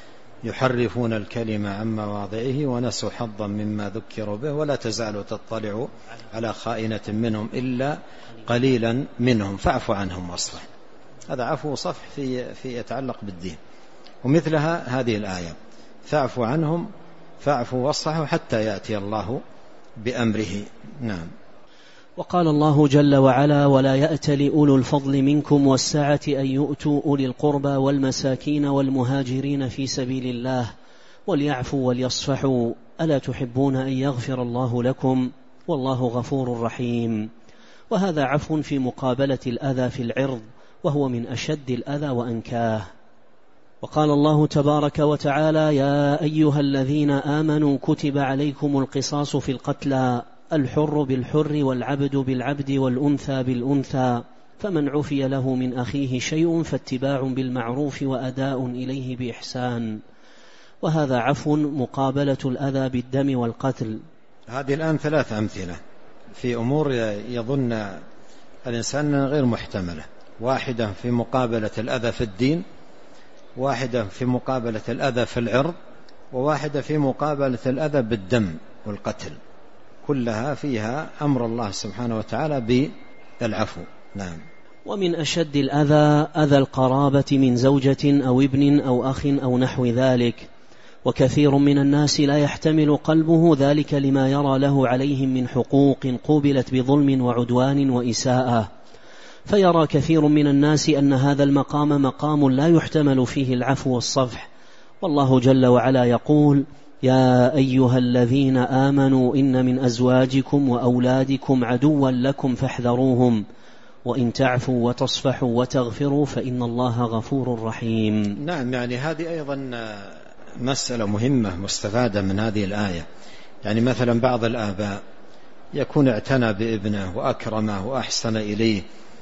يحرفون الكلمة عن مواضعه ونسوا حظا مما ذكروا به ولا تزال تطلع على خائنة منهم إلا قليلا منهم فاعف عنهم واصفح. هذا عفو صفح في يتعلق بالدين. ومثلها هذه الآية فاعف عنهم فاعفوا واصفحوا حتى يأتي الله بأمره. نعم. وقال الله جل وعلا: ولا يأتل أولو الفضل منكم والسعة أن يؤتوا أولي القربى والمساكين والمهاجرين في سبيل الله وليعفوا وليصفحوا ألا تحبون أن يغفر الله لكم والله غفور رحيم. وهذا عفو في مقابلة الأذى في العرض، وهو من أشد الأذى وأنكاه. وقال الله تبارك وتعالى: يا أيها الذين آمنوا كتب عليكم القصاص في القتلى الحر بالحر والعبد بالعبد والأنثى بالأنثى فمن عفي له من أخيه شيء فاتباع بالمعروف وأداء إليه بإحسان. وهذا عفو مقابلة الأذى بالدم والقتل. هذه الآن 3 أمثلة في أمور يظن الإنسان غير محتملة. واحدة في مقابلة الأذى في الدين، واحدة في مقابلة الأذى في العرض، وواحدة في مقابلة الأذى بالدم والقتل. كلها فيها أمر الله سبحانه وتعالى بالعفو. نعم. ومن أشد الأذى أذى القرابة من زوجة أو ابن أو أخ أو نحو ذلك. وكثير من الناس لا يحتمل قلبه ذلك لما يرى له عليهم من حقوق قوبلت بظلم وعدوان وإساءة. فيرى كثير من الناس أن هذا المقام مقام لا يحتمل فيه العفو والصفح. والله جل وعلا يقول: يا أيها الذين آمنوا إن من أزواجكم وأولادكم عدوا لكم فاحذروهم وإن تعفوا وتصفحوا وتغفروا فإن الله غفور رحيم. نعم، يعني هذه أيضا مسألة مهمة مستفادة من هذه الآية. يعني مثلا بعض الآباء يكون اعتنى بابنه وأكرمه وأحسن إليه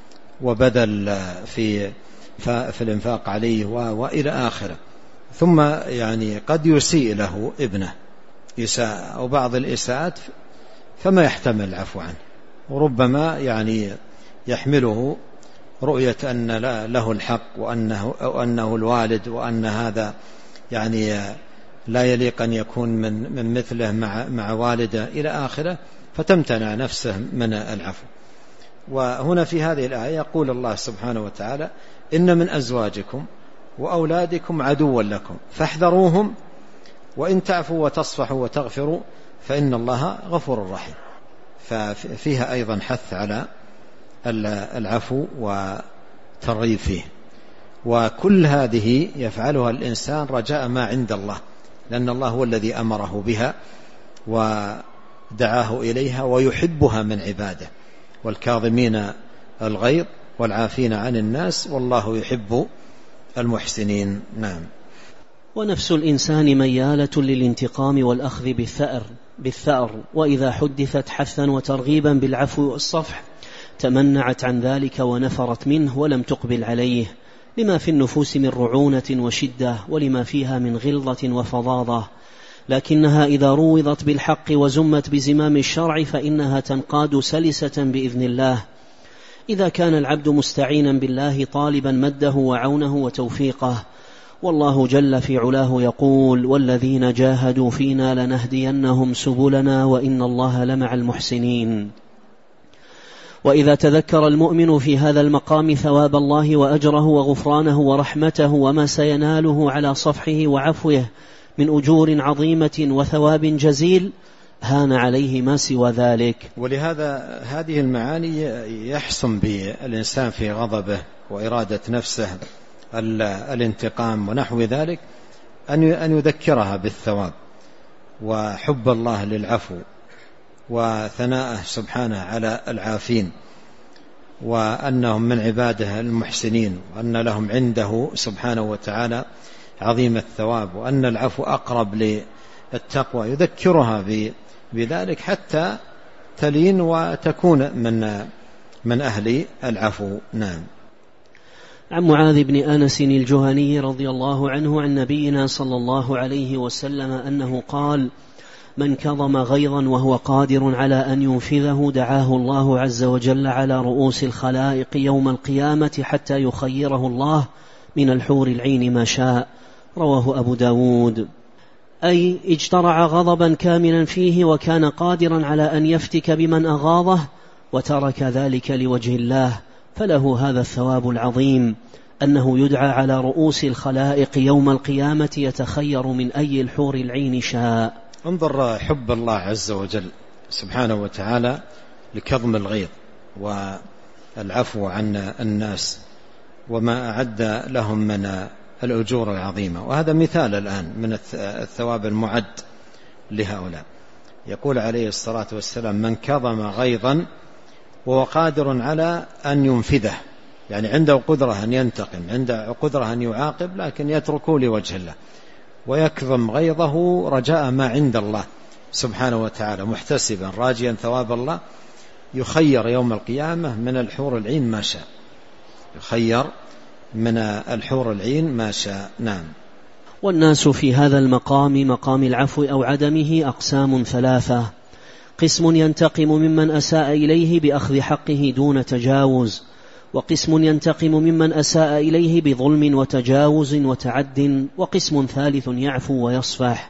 وبذل في الإنفاق عليه وإلى آخره، ثم يعني قد يسيء له ابنه إساءة أو بعض الإساءات فما يحتمل العفو عنه، وربما يعني يحمله رؤية أن له الحق وأنه الوالد وأن هذا يعني لا يليق أن يكون من مثله مع والده إلى آخره، فتمتنع نفسه من العفو. وهنا في هذه الآية يقول الله سبحانه وتعالى: إن من أزواجكم وأولادكم عدوا لكم فاحذروهم وإن تعفوا وتصفحوا وتغفروا فإن الله غفور رحيم. ففيها أيضا حث على العفو وترغيب فيه. وكل هذه يفعلها الإنسان رجاء ما عند الله، لأن الله هو الذي أمره بها ودعاه إليها ويحبها من عباده، والكاظمين الغيظ والعافين عن الناس والله يحب المحسنين. نعم. ونفس الإنسان ميالة للانتقام والأخذ بالثأر، وإذا حدثت حثا وترغيبا بالعفو والصفح تمنعت عن ذلك ونفرت منه ولم تقبل عليه، لما في النفوس من رعونة وشدة ولما فيها من غلظة وفظاظة. لكنها إذا روضت بالحق وزمت بزمام الشرع فإنها تنقاد سلسة بإذن الله، إذا كان العبد مستعينا بالله طالبا مده وعونه وتوفيقه. والله جل في علاه يقول: والذين جاهدوا فينا لنهدينهم سبلنا وإن الله لمع المحسنين. وإذا تذكر المؤمن في هذا المقام ثواب الله وأجره وغفرانه ورحمته وما سيناله على صفحه وعفوه من أجور عظيمة وثواب جزيل، هان عليه ما سوى ذلك. ولهذا هذه المعاني يحسن بالإنسان في غضبه وإرادة نفسه الانتقام ونحو ذلك أن يذكرها بالثواب وحب الله للعفو وثناءه سبحانه على العافين، وأنهم من عباده المحسنين، وأن لهم عنده سبحانه وتعالى عظيم الثواب، وأن العفو أقرب للتقوى. يذكرها بذلك حتى تلين وتكون من أهل العفو. نعم. عن معاذ بن أنس الجهني رضي الله عنه عن نبينا صلى الله عليه وسلم أنه قال: من كظم غيظا وهو قادر على أن ينفذه دعاه الله عز وجل على رؤوس الخلائق يوم القيامة حتى يخيره الله من الحور العين ما شاء. رواه أبو داود. أي اجترع غضبا كاملا فيه وكان قادرا على أن يفتك بمن أغاظه وترك ذلك لوجه الله، فله هذا الثواب العظيم أنه يدعى على رؤوس الخلائق يوم القيامة يتخير من أي الحور العين شاء. انظر حب الله عز وجل سبحانه وتعالى لكظم الغيظ والعفو عن الناس وما أعد لهم من الأجور العظيمة. وهذا مثال الآن من الثواب المعد لهؤلاء. يقول عليه الصلاة والسلام: من كظم غيظا وهو قادر على أن ينفذه، يعني عنده قدرة أن ينتقم، عنده قدرة أن يعاقب، لكن يتركه لوجه الله، ويكظم غيظه رجاء ما عند الله سبحانه وتعالى محتسبا راجيا ثواب الله، يخير يوم القيامة من الحور العين ما شاء. يخير من الحور العين ما شاء. نعم. والناس في هذا المقام، مقام العفو أو عدمه، أقسام ثلاثة: قسم ينتقم ممن أساء إليه بأخذ حقه دون تجاوز، وقسم ينتقم ممن أساء إليه بظلم وتجاوز وتعد، وقسم ثالث يعفو ويصفح.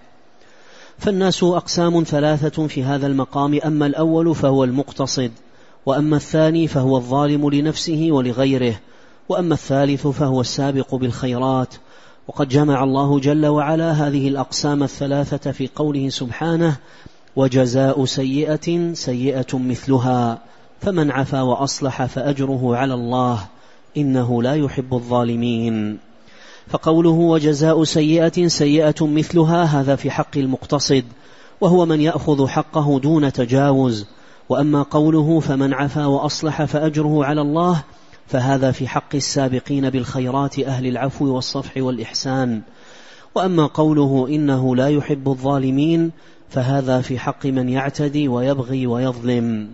فالناس أقسام ثلاثة في هذا المقام: أما الأول فهو المقتصد، وأما الثاني فهو الظالم لنفسه ولغيره، وأما الثالث فهو السابق بالخيرات. وقد جمع الله جل وعلا هذه الأقسام الثلاثة في قوله سبحانه: وجزاء سيئة سيئة مثلها فمن عفا وأصلح فأجره على الله إنه لا يحب الظالمين. فقوله وجزاء سيئة سيئة مثلها هذا في حق المقتصد، وهو من يأخذ حقه دون تجاوز. وأما قوله فمن عفا وأصلح فأجره على الله فهذا في حق السابقين بالخيرات أهل العفو والصفح والإحسان. وأما قوله إنه لا يحب الظالمين فهذا في حق من يعتدي ويبغي ويظلم.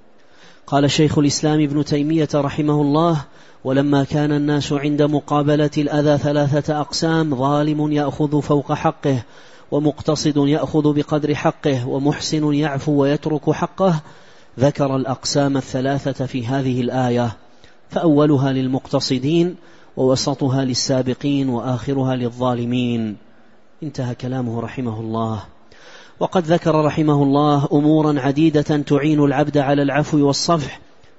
قال شيخ الإسلام ابن تيمية رحمه الله: ولما كان الناس عند مقابلة الأذى ثلاثة أقسام: ظالم يأخذ فوق حقه، ومقتصد يأخذ بقدر حقه، ومحسن يعفو ويترك حقه، ذكر الأقسام الثلاثة في هذه الآية، فأولها للمقتصدين، ووسطها للسابقين، وآخرها للظالمين. انتهى كلامه رحمه الله. وقد ذكر رحمه الله أمورا عديدة تعين العبد على العفو والصفح،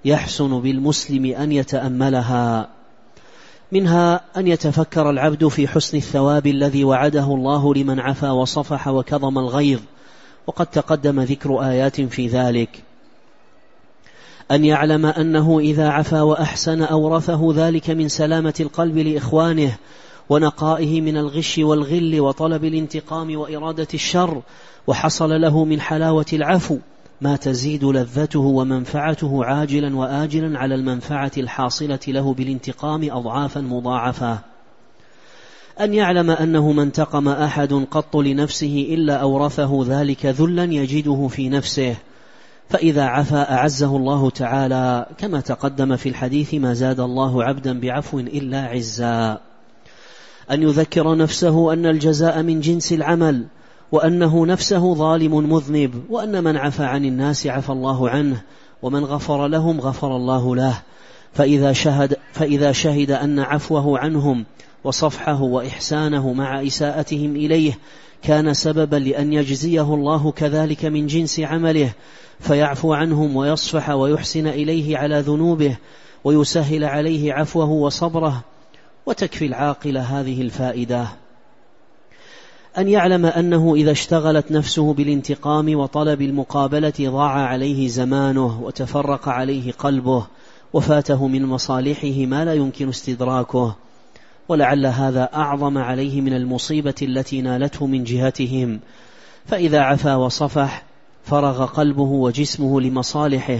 يحسن بالمسلم أن يتأملها. منها أن يتفكر العبد في حسن الثواب الذي وعده الله لمن عفا وصفح وكظم الغيظ، وقد تقدم ذكر آيات في ذلك. أن يعلم أنه إذا عفا وأحسن أورثه ذلك من سلامة القلب لإخوانه ونقائه من الغش والغل وطلب الانتقام وإرادة الشر، وحصل له من حلاوة العفو ما تزيد لذته ومنفعته عاجلا وآجلا على المنفعة الحاصلة له بالانتقام أضعافا مضاعفة. أن يعلم أنه ما انتقم أحد قط لنفسه إلا أورثه ذلك ذلا يجده في نفسه، فإذا عفا أعزه الله تعالى، كما تقدم في الحديث: ما زاد الله عبدا بعفو إلا عزا. أن يذكر نفسه أن الجزاء من جنس العمل، وأنه نفسه ظالم مذنب، وأن من عفى عن الناس عفى الله عنه، ومن غفر لهم غفر الله له. فإذا شهد أن عفوه عنهم وصفحه وإحسانه مع إساءتهم إليه كان سببا لأن يجزيه الله كذلك من جنس عمله، فيعفو عنهم ويصفح ويحسن إليه على ذنوبه ويسهل عليه عفوه وصبره، وتكفي العاقل هذه الفائدة. أن يعلم أنه إذا اشتغلت نفسه بالانتقام وطلب المقابلة ضاع عليه زمانه وتفرق عليه قلبه وفاته من مصالحه ما لا يمكن استدراكه، ولعل هذا أعظم عليه من المصيبة التي نالته من جهتهم. فإذا عفا وصفح فرغ قلبه وجسمه لمصالحه،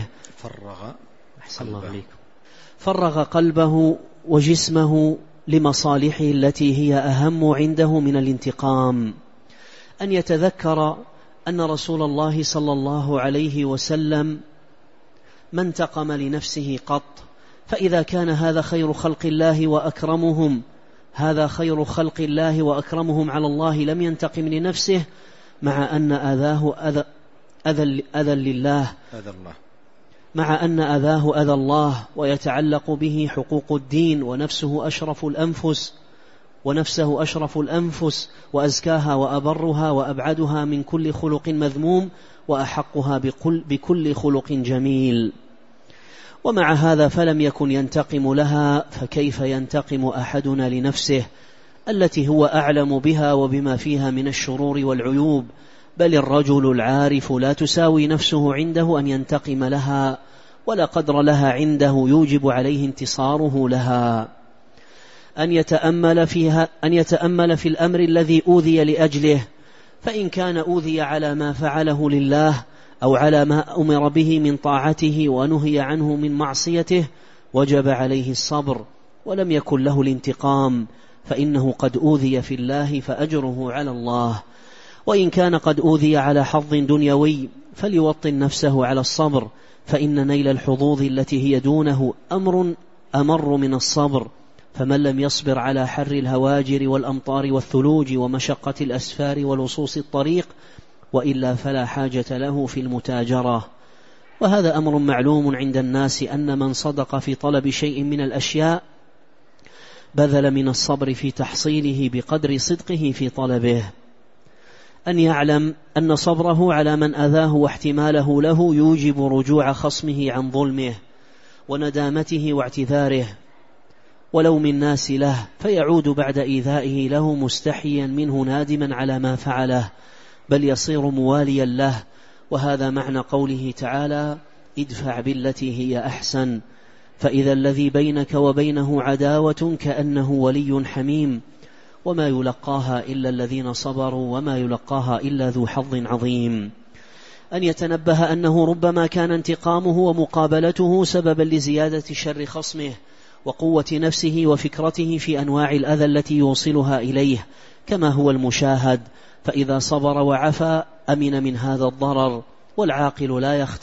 فرغ قلبه وجسمه لمصالحه التي هي أهم عنده من الانتقام. أن يتذكر أن رسول الله صلى الله عليه وسلم ما انتقم لنفسه قط، فإذا كان هذا خير خلق الله وأكرمهم، هذا خير خلق الله وأكرمهم على الله لم ينتقم لنفسه، مع أن أذاه أذى لله، مع أن أذاه أذى الله ويتعلق به حقوق الدين، ونفسه أشرف الأنفس وأزكاها وأبرها وأبعدها من كل خلق مذموم وأحقها بكل خلق جميل. ومع هذا فلم يكن ينتقم لها، فكيف ينتقم أحدنا لنفسه التي هو أعلم بها وبما فيها من الشرور والعيوب؟ بل الرجل العارف لا تساوي نفسه عنده أن ينتقم لها، ولا قدر لها عنده يوجب عليه انتصاره لها. أن يتأمل في الأمر الذي أوذي لأجله، فإن كان أوذي على ما فعله لله أو على ما أمر به من طاعته ونهي عنه من معصيته وجب عليه الصبر، ولم يكن له الانتقام، فإنه قد أوذي في الله فأجره على الله. وإن كان قد أوذي على حظ دنيوي فليوطن نفسه على الصبر، فإن نيل الحظوظ التي هي دونه أمر من الصبر. فمن لم يصبر على حر الهواجر والأمطار والثلوج ومشقة الأسفار ولصوص الطريق وإلا فلا حاجة له في المتاجرة. وهذا أمر معلوم عند الناس، أن من صدق في طلب شيء من الأشياء بذل من الصبر في تحصيله بقدر صدقه في طلبه. أن يعلم أن صبره على من أذاه واحتماله له يوجب رجوع خصمه عن ظلمه وندامته واعتذاره ولو من الناس له، فيعود بعد إيذائه له مستحيا منه نادما على ما فعله، بل يصير مواليا له. وهذا معنى قوله تعالى: ادفع بالتي هي أحسن، فإذا الذي بينك وبينه عداوة كأنه ولي حميم، وما يلقاها إلا الذين صبروا وما يلقاها إلا ذو حظ عظيم. أن يتنبه أنه ربما كان انتقامه ومقابلته سببا لزيادة شر خصمه وقوة نفسه وفكرته في أنواع الأذى التي يوصلها إليه، كما هو المشاهد. فإذا صبر وعفى أمن من هذا الضرر، والعاقل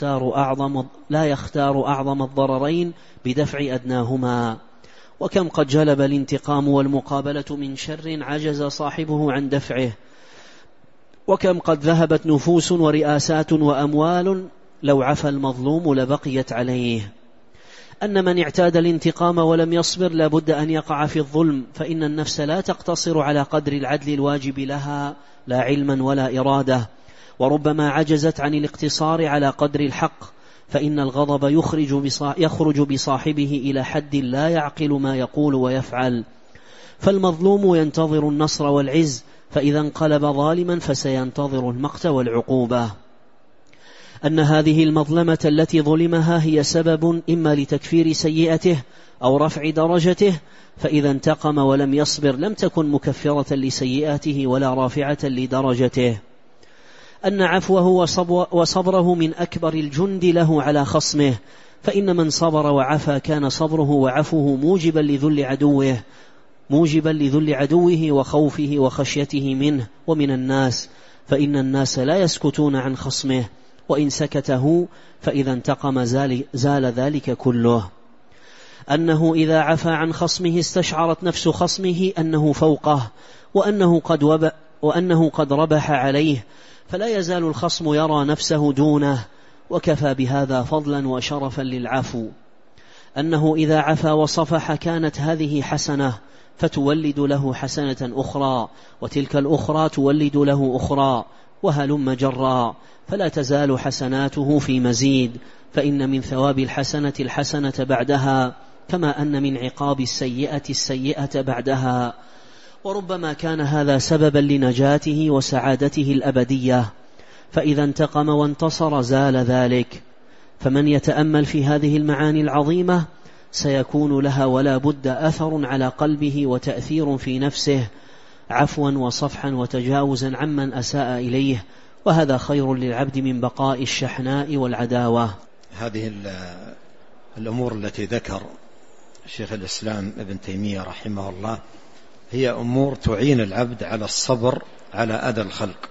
لا يختار أعظم الضررين بدفع أدناهما. وكم قد جلب الانتقام والمقابلة من شر عجز صاحبه عن دفعه، وكم قد ذهبت نفوس ورئاسات وأموال لو عفى المظلوم لبقيت عليه. أن من اعتاد الانتقام ولم يصبر لابد أن يقع في الظلم، فإن النفس لا تقتصر على قدر العدل الواجب لها لا علما ولا إرادة، وربما عجزت عن الاقتصار على قدر الحق، فإن الغضب يخرج بصاحبه إلى حد لا يعقل ما يقول ويفعل. فالمظلوم ينتظر النصر والعز، فإذا انقلب ظالما فسينتظر المقت والعقوبة. أن هذه المظلمة التي ظلمها هي سبب إما لتكفير سيئته أو رفع درجته، فإذا انتقم ولم يصبر لم تكن مكفرة لسيئاته ولا رافعة لدرجته. أن عفوه وصبره من أكبر الجند له على خصمه، فإن من صبر وعفى كان صبره وعفوه موجبا لذل عدوه وخوفه وخشيته منه ومن الناس، فإن الناس لا يسكتون عن خصمه، وإن سكته فإذا انتقم زال ذلك كله. أنه إذا عفى عن خصمه استشعرت نفس خصمه أنه فوقه وأنه قد ربح عليه، فلا يزال الخصم يرى نفسه دونه، وكفى بهذا فضلا وشرفا للعفو. أنه إذا عفى وصفح كانت هذه حسنة فتولد له حسنة أخرى، وتلك الأخرى تولد له أخرى، وهلم جرا، فلا تزال حسناته في مزيد، فإن من ثواب الحسنة الحسنة بعدها، كما أن من عقاب السيئة بعدها. وربما كان هذا سببا لنجاته وسعادته الأبدية، فإذا انتقم وانتصر زال ذلك. فمن يتأمل في هذه المعاني العظيمة سيكون لها ولا بد أثر على قلبه وتأثير في نفسه، عفوا وصفحا وتجاوزا عمن أساء إليه، وهذا خير للعبد من بقاء الشحناء والعداوة. هذه الأمور التي ذكر شيخ الإسلام ابن تيمية رحمه الله هي أمور تعين العبد على الصبر على أذى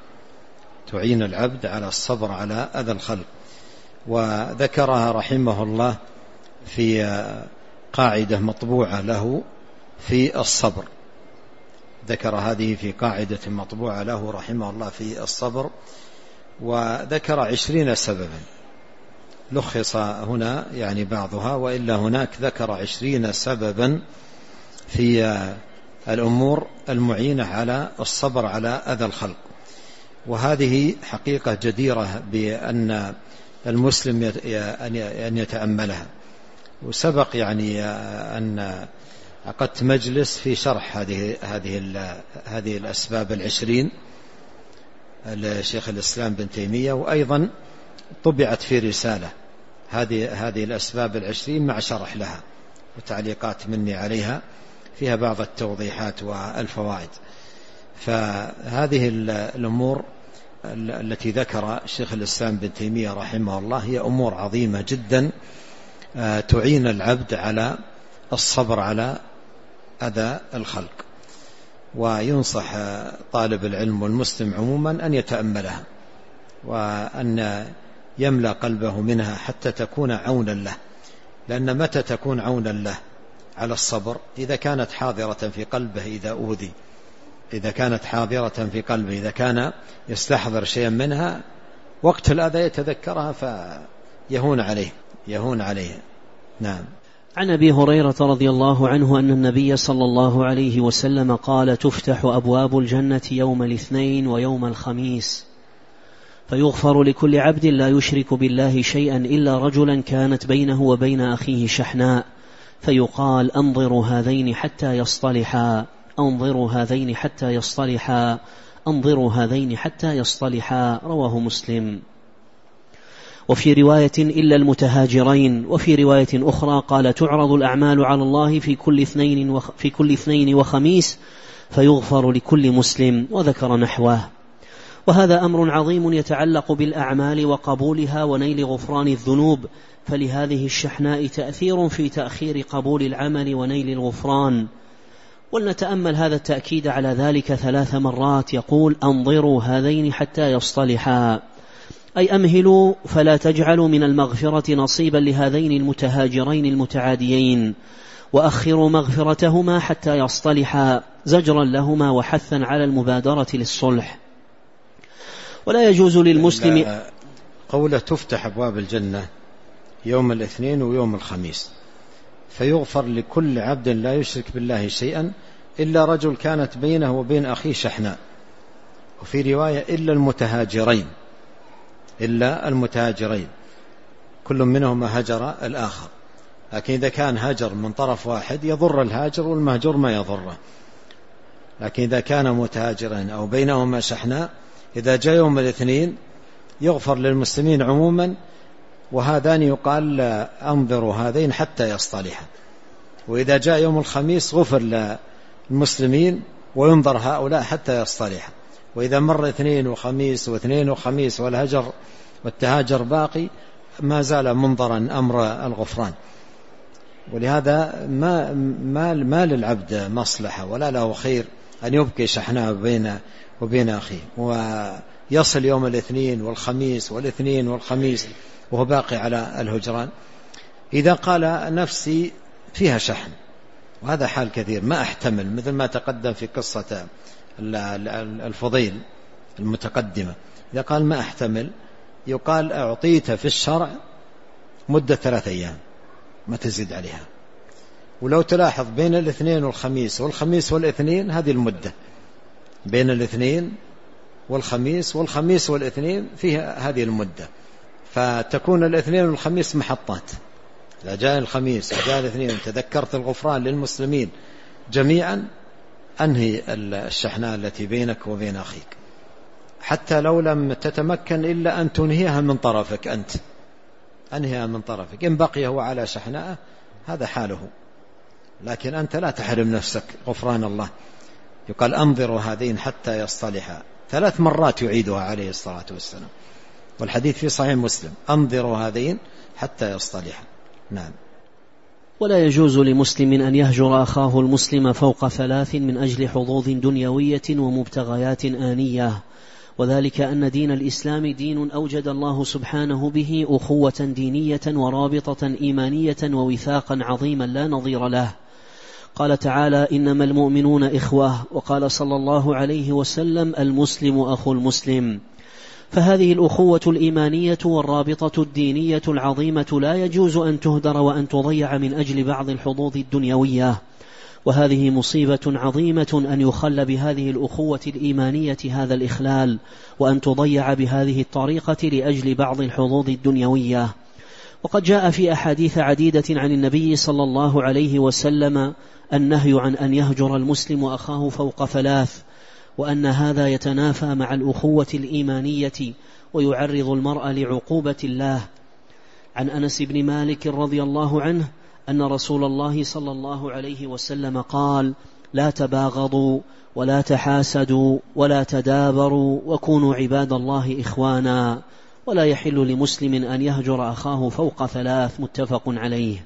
الخلق، وذكرها رحمه الله في قاعدة مطبوعة له في الصبر. ذكر هذه في قاعدة مطبوعة له رحمه الله في الصبر، وذكر 20 سببا، لخص هنا يعني بعضها، وإلا هناك ذكر 20 سببا في الأمور المعينة على الصبر على أذى الخلق. وهذه حقيقة جديرة بأن المسلم أن يتأملها. وسبق يعني أن عقدت مجلس في شرح هذه الأسباب 20 لشيخ الإسلام بن تيمية، وأيضا طبعت في رسالة هذه الأسباب 20 مع شرح لها وتعليقات مني عليها فيها بعض التوضيحات والفوائد. فهذه الأمور التي ذكر شيخ الإسلام بن تيمية رحمه الله هي أمور عظيمة جدا تعين العبد على الصبر على أذى الخلق، وينصح طالب العلم والمسلم عموما أن يتأملها وأن يملأ قلبه منها حتى تكون عونا له. لأن متى تكون عونا له على الصبر؟ إذا كانت حاضرة في قلبه إذا أوذي، إذا كانت حاضرة في قلبه، إذا كان يستحضر شيئا منها وقت الأذى يتذكرها يهون عليه. نعم. عن أبي هريرة رضي الله عنه أن النبي صلى الله عليه وسلم قال: تفتح أبواب الجنة يوم الاثنين ويوم الخميس، فيغفر لكل عبد لا يشرك بالله شيئا إلا رجلا كانت بينه وبين أخيه شحناء، فيقال: أنظروا هذين حتى يصطلحا، أنظروا هذين حتى يصطلحا، أنظروا هذين حتى يصطلحا. رواه مسلم. وفي رواية: إلا المتهاجرين. وفي رواية أخرى قال: تعرض الأعمال على الله في كل اثنين وخميس فيغفر لكل مسلم، وذكر نحوه. وهذا أمر عظيم يتعلق بالأعمال وقبولها ونيل غفران الذنوب، فلهذه الشحناء تأثير في تأخير قبول العمل ونيل الغفران. ولنتأمل هذا التأكيد على ذلك 3 مرات. يقول: أنظروا هذين حتى يصطلحا، أي أمهلوا فلا تجعلوا من المغفرة نصيبا لهذين المتهاجرين المتعاديين، وأخروا مغفرتهما حتى يصطلحا، زجرا لهما وحثا على المبادرة للصلح. ولا يجوز للمسلم قوله تفتح أبواب الجنة يوم الاثنين ويوم الخميس، فيغفر لكل عبد لا يشرك بالله شيئا إلا رجل كانت بينه وبين أخيه شحناء. وفي رواية: إلا المتهاجرين. كل منهما هجر الآخر. لكن إذا كان هجر من طرف واحد يضر الهاجر والمهجور ما يضره. لكن إذا كان متهاجرين أو بينهما شحناء، إذا جاء يوم الاثنين يغفر للمسلمين عموما، وهذان يقال أنظروا هذين حتى يصطلحا. وإذا جاء يوم الخميس غفر للمسلمين وينظر هؤلاء حتى يصطلحا. وإذا مر اثنين وخميس واثنين وخميس والهجر والتهاجر باقي، ما زال منظرا أمر الغفران. ولهذا ما للعبد مصلحة ولا له خير أن يبقي شحناء وبين أخيه، ويصل يوم الاثنين والخميس والاثنين والخميس وهو باقي على الهجران. إذا قال نفسي فيها شحن، وهذا حال كثير، ما أحتمل، مثل ما تقدم في قصة الفضيل المتقدمة، إذا قال ما أحتمل يقال أعطيت في الشرع مدة 3 أيام ما تزيد عليها. ولو تلاحظ بين الاثنين والخميس والخميس والاثنين هذه المدة، بين الاثنين والخميس والخميس والاثنين فيها هذه المدة، فتكون الاثنين والخميس محطات. إذا جاء الخميس وجاء الاثنين تذكرت الغفران للمسلمين جميعا، أنهي الشحناء التي بينك وبين أخيك، حتى لو لم تتمكن إلا أن تنهيها من طرفك أنت، أنهيها من طرفك. إن بقي هو على شحناء هذا حاله، لكن أنت لا تحرم نفسك غفران الله. يقال أنظروا هذين حتى يصطلحا، 3 مرات يعيدها عليه الصلاة والسلام، والحديث في صحيح مسلم، أنظروا هذين حتى يصطلحا. نعم. ولا يجوز لمسلم أن يهجر أخاه المسلم فوق 3 من أجل حظوظ دنيوية ومبتغيات آنية، وذلك أن دين الإسلام دين أوجد الله سبحانه به أخوة دينية ورابطة إيمانية ووثاقا عظيما لا نظير له. قال تعالى: إنما المؤمنون إخوة، وقال صلى الله عليه وسلم: المسلم أخو المسلم. فهذه الأخوة الإيمانية والرابطة الدينية العظيمة لا يجوز أن تهدر وأن تضيع من أجل بعض الحظوظ الدنيوية، وهذه مصيبة عظيمة أن يخل بهذه الأخوة الإيمانية هذا الإخلال، وأن تضيع بهذه الطريقة لأجل بعض الحظوظ الدنيوية. وقد جاء في أحاديث عديدة عن النبي صلى الله عليه وسلم النهي عن أن يهجر المسلم أخاه فوق 3، وأن هذا يتنافى مع الأخوة الإيمانية ويعرض المرء لعقوبة الله. عن أنس بن مالك رضي الله عنه أن رسول الله صلى الله عليه وسلم قال: لا تباغضوا ولا تحاسدوا ولا تدابروا وكونوا عباد الله إخوانا، ولا يحل لمسلم أن يهجر أخاه فوق 3. متفق عليه.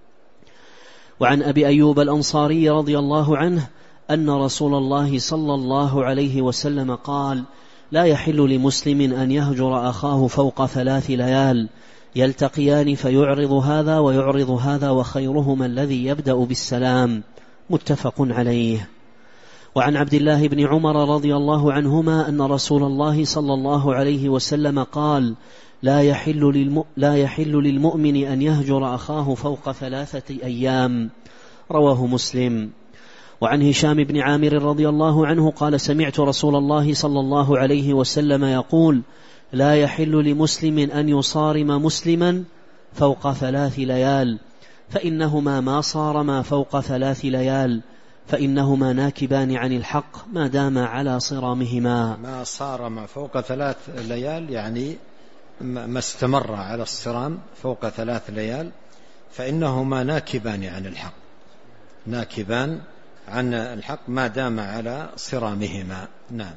وعن أبي أيوب الأنصاري رضي الله عنه أن رسول الله صلى الله عليه وسلم قال: لا يحل لمسلم أن يهجر أخاه فوق 3 ليال، يلتقيان فيعرض هذا ويعرض هذا، وخيرهما الذي يبدأ بالسلام. متفق عليه. وعن عبد الله بن عمر رضي الله عنهما أن رسول الله صلى الله عليه وسلم قال: لا يحل للمؤمن أن يهجر أخاه فوق 3 أيام. رواه مسلم. وعن هشام بن عامر رضي الله عنه قال: سمعت رسول الله صلى الله عليه وسلم يقول: لا يحل لمسلم أن يصارم مسلما فوق 3 ليال، فإنهما ما صارما فوق 3 ليال، فإنهما ناكبان عن الحق ما دام على صرامهما. ما صارما فوق 3 ليال يعني ما استمر على الصرام فوق 3 ليال، فإنهما ناكبان عن الحق، ناكبان عن الحق ما دام على صرامهما. نعم.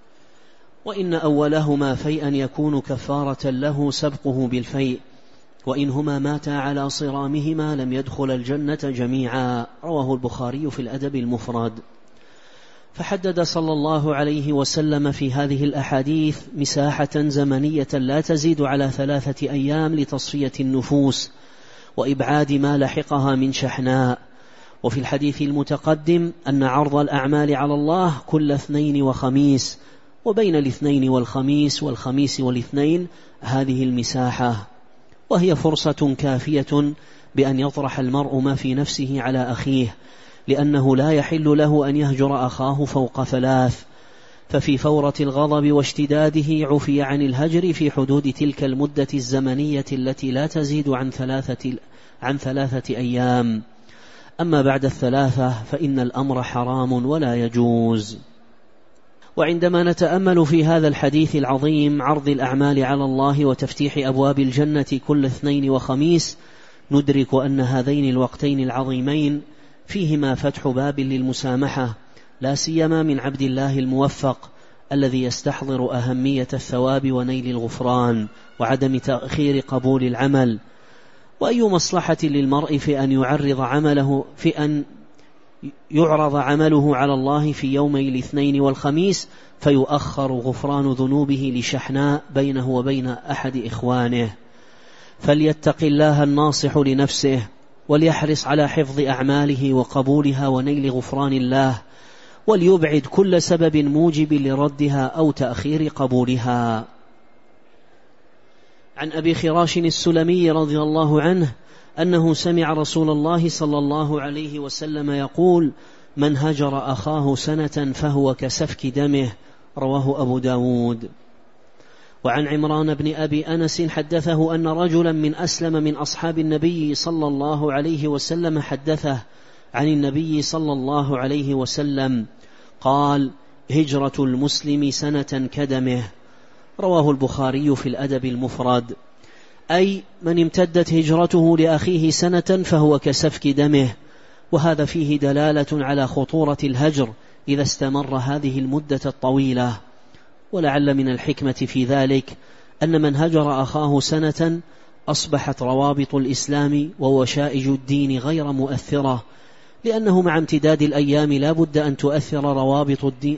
وإن أولهما فيئا يكون كفارة له سبقه بالفيء، وإنهما ماتا على صرامهما لم يدخل الجنة جميعا. رواه البخاري في الأدب المفرد. فحدد صلى الله عليه وسلم في هذه الأحاديث مساحة زمنية لا تزيد على 3 أيام لتصفية النفوس وإبعاد ما لحقها من شحناء. وفي الحديث المتقدم أن عرض الأعمال على الله كل 2 وخميس، وبين 2 والخميس والخميس والاثنين هذه المساحة، وهي فرصة كافية بأن يطرح المرء ما في نفسه على أخيه، لأنه لا يحل له أن يهجر أخاه فوق 3. ففي فورة الغضب واشتداده عفي عن الهجر في حدود تلك المدة الزمنية التي لا تزيد عن 3 أيام. أما بعد 3 فإن الأمر حرام ولا يجوز. وعندما نتأمل في هذا الحديث العظيم عرض الأعمال على الله وتفتيح أبواب الجنة كل اثنين وخميس، ندرك أن هذين الوقتين العظيمين فيهما فتح باب للمسامحة، لا سيما من عبد الله الموفق الذي يستحضر أهمية الثواب ونيل الغفران وعدم تأخير قبول العمل. وأي مصلحة للمرء في أن يعرض عمله على الله في يومي الاثنين والخميس فيؤخر غفران ذنوبه لشحناء بينه وبين أحد إخوانه. فليتق الله الناصح لنفسه وليحرص على حفظ أعماله وقبولها ونيل غفران الله، وليبعد كل سبب موجب لردها أو تأخير قبولها. عن أبي خراش السلمي رضي الله عنه أنه سمع رسول الله صلى الله عليه وسلم يقول: من هجر أخاه سنة فهو كسفك دمه، رواه أبو داود. وعن عمران بن أبي أنس حدثه أن رجلا من أسلم من أصحاب النبي صلى الله عليه وسلم حدثه عن النبي صلى الله عليه وسلم قال: هجرة المسلم سنة كدمه، رواه البخاري في الأدب المفرد. أي من امتدت هجرته لأخيه سنة فهو كسفك دمه. وهذا فيه دلالة على خطورة الهجر إذا استمر هذه المدة الطويلة. ولعل من الحكمة في ذلك أن من هجر أخاه سنة أصبحت روابط الإسلام ووشائج الدين غير مؤثرة، لأنه مع امتداد الأيام لا بد أن تؤثر روابط الدين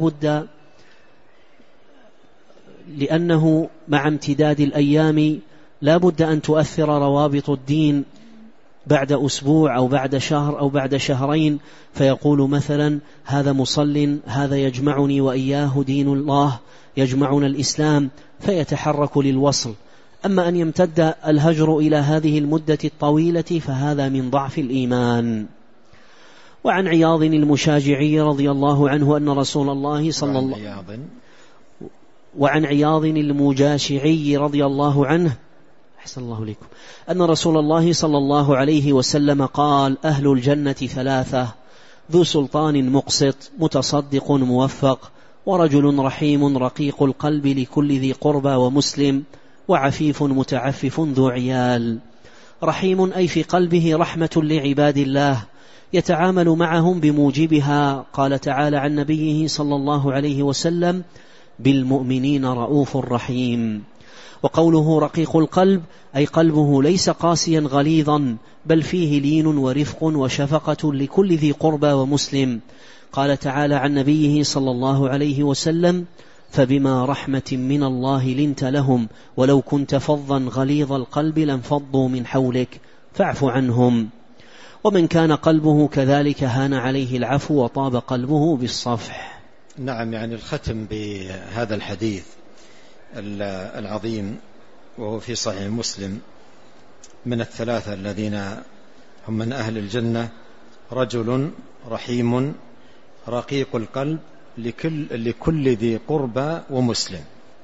لأنه مع امتداد الأيام لا بد أن تؤثر روابط الدين بعد أسبوع أو بعد شهر أو بعد شهرين، فيقول مثلا: هذا مصل، هذا يجمعني وإياه دين الله، يجمعنا الإسلام، فيتحرك للوصل. أما أن يمتد الهجر إلى هذه المدة الطويلة فهذا من ضعف الإيمان. وعن عياض المشاجعي رضي الله عنه أن رسول الله صلى الله وعن عياض المجاشعي رضي الله عنه أحسن الله لكم أن رسول الله صلى الله عليه وسلم قال: أهل الجنة 3: ذو سلطان مقسط، متصدق موفق، ورجل رحيم رقيق القلب لكل ذي قربى ومسلم، وعفيف متعفف ذو عيال. رحيم أي في قلبه رحمة لعباد الله يتعامل معهم بموجبها. قال تعالى عن نبيه صلى الله عليه وسلم: بالمؤمنين رؤوف رحيم. وقوله رقيق القلب أي قلبه ليس قاسيا غليظا، بل فيه لين ورفق وشفقة لكل ذي قربى ومسلم. قال تعالى عن نبيه صلى الله عليه وسلم: فبما رحمة من الله لنت لهم ولو كنت فظا غليظ القلب لانفضوا من حولك فاعف عنهم. ومن كان قلبه كذلك هان عليه العفو وطاب قلبه بالصفح. نعم، يعني الختم بهذا الحديث العظيم وهو في صحيح مسلم من 3 الذين هم من أهل الجنة: رجل رحيم رقيق القلب لكل ذي قربى ومسلم.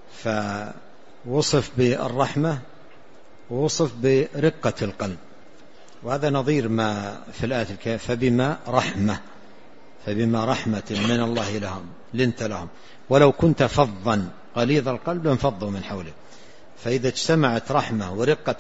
فوصف بالرحمة ووصف برقة القلب، وهذا نظير ما في الآية الكريمة: فبما رحمة من الله لهم لنت لهم ولو كنت فظا غليظ القلب لانفضوا من حولك. فإذا اجتمعت رحمة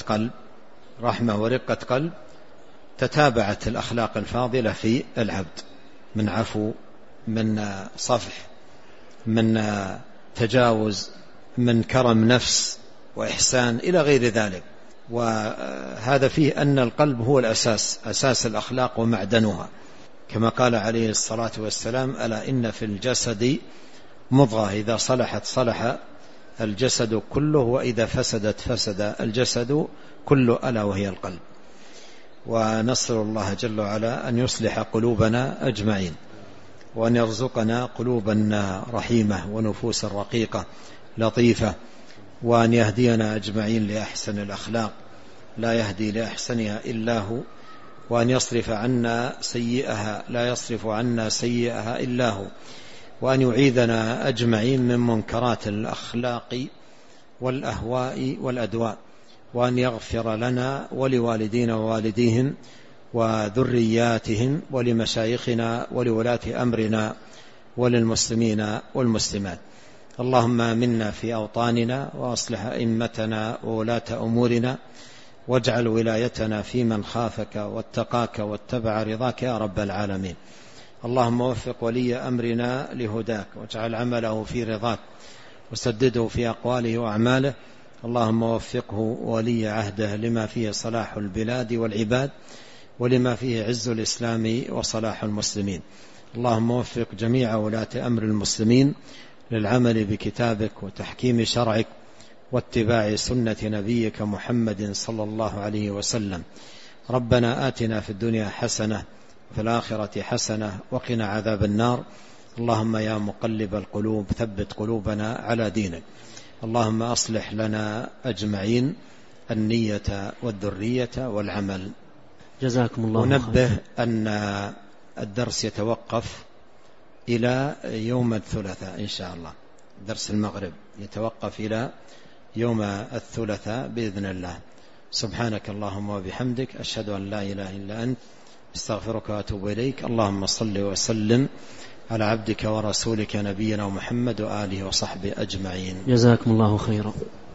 ورقة قلب تتابعت الأخلاق الفاضلة في العبد، من عفو، من صفح، من تجاوز، من كرم نفس وإحسان إلى غير ذلك. وهذا فيه أن القلب هو الأساس، أساس الأخلاق ومعدنها، كما قال عليه الصلاة والسلام: ألا إن في الجسد مضغة إذا صلحت صلح الجسد كله وإذا فسدت فسد الجسد كله ألا وهي القلب. ونسأل الله جل وعلا أن يصلح قلوبنا أجمعين، وأن يرزقنا قلوبا رحيمة ونفوسا رقيقة لطيفة، وأن يهدينا أجمعين لأحسن الأخلاق لا يهدي لأحسنها إلا هو، وأن يصرف عنا سيئها لا يصرف عنا سيئها إلا هو، وأن يعيذنا أجمعين من منكرات الأخلاق والأهواء والأدواء، وأن يغفر لنا ولوالدينا ووالديهم وذرياتهم ولمشايخنا ولولاة أمرنا وللمسلمين والمسلمات. اللهم آمنا في أوطاننا وأصلح أئمتنا وولاة أمورنا، واجعل ولايتنا في من خافك واتقاك واتبع رضاك يا رب العالمين. اللهم وفق ولي أمرنا لهداك، واجعل عمله في رضاك، وسدده في أقواله وأعماله. اللهم وفقه ولي عهده لما فيه صلاح البلاد والعباد، ولما فيه عز الإسلام وصلاح المسلمين. اللهم وفق جميع ولاة أمر المسلمين للعمل بكتابك وتحكيم شرعك واتباع سنة نبيك محمد صلى الله عليه وسلم. ربنا آتنا في الدنيا حسنة وفي الآخرة حسنة وقنا عذاب النار. اللهم يا مقلب القلوب ثبت قلوبنا على دينك. اللهم أصلح لنا أجمعين النية والذرية والعمل. جزاكم الله خير. ونبه أن الدرس يتوقف إلى يوم الثلاثاء إن شاء الله، درس المغرب يتوقف إلى يوم الثلاثاء بإذن الله. سبحانك اللهم وبحمدك، أشهد أن لا إله إلا أنت، استغفرك وأتوب إليك. اللهم صل وسلم على عبدك ورسولك نبينا محمد وآله وصحبه أجمعين. جزاكم الله خيرا.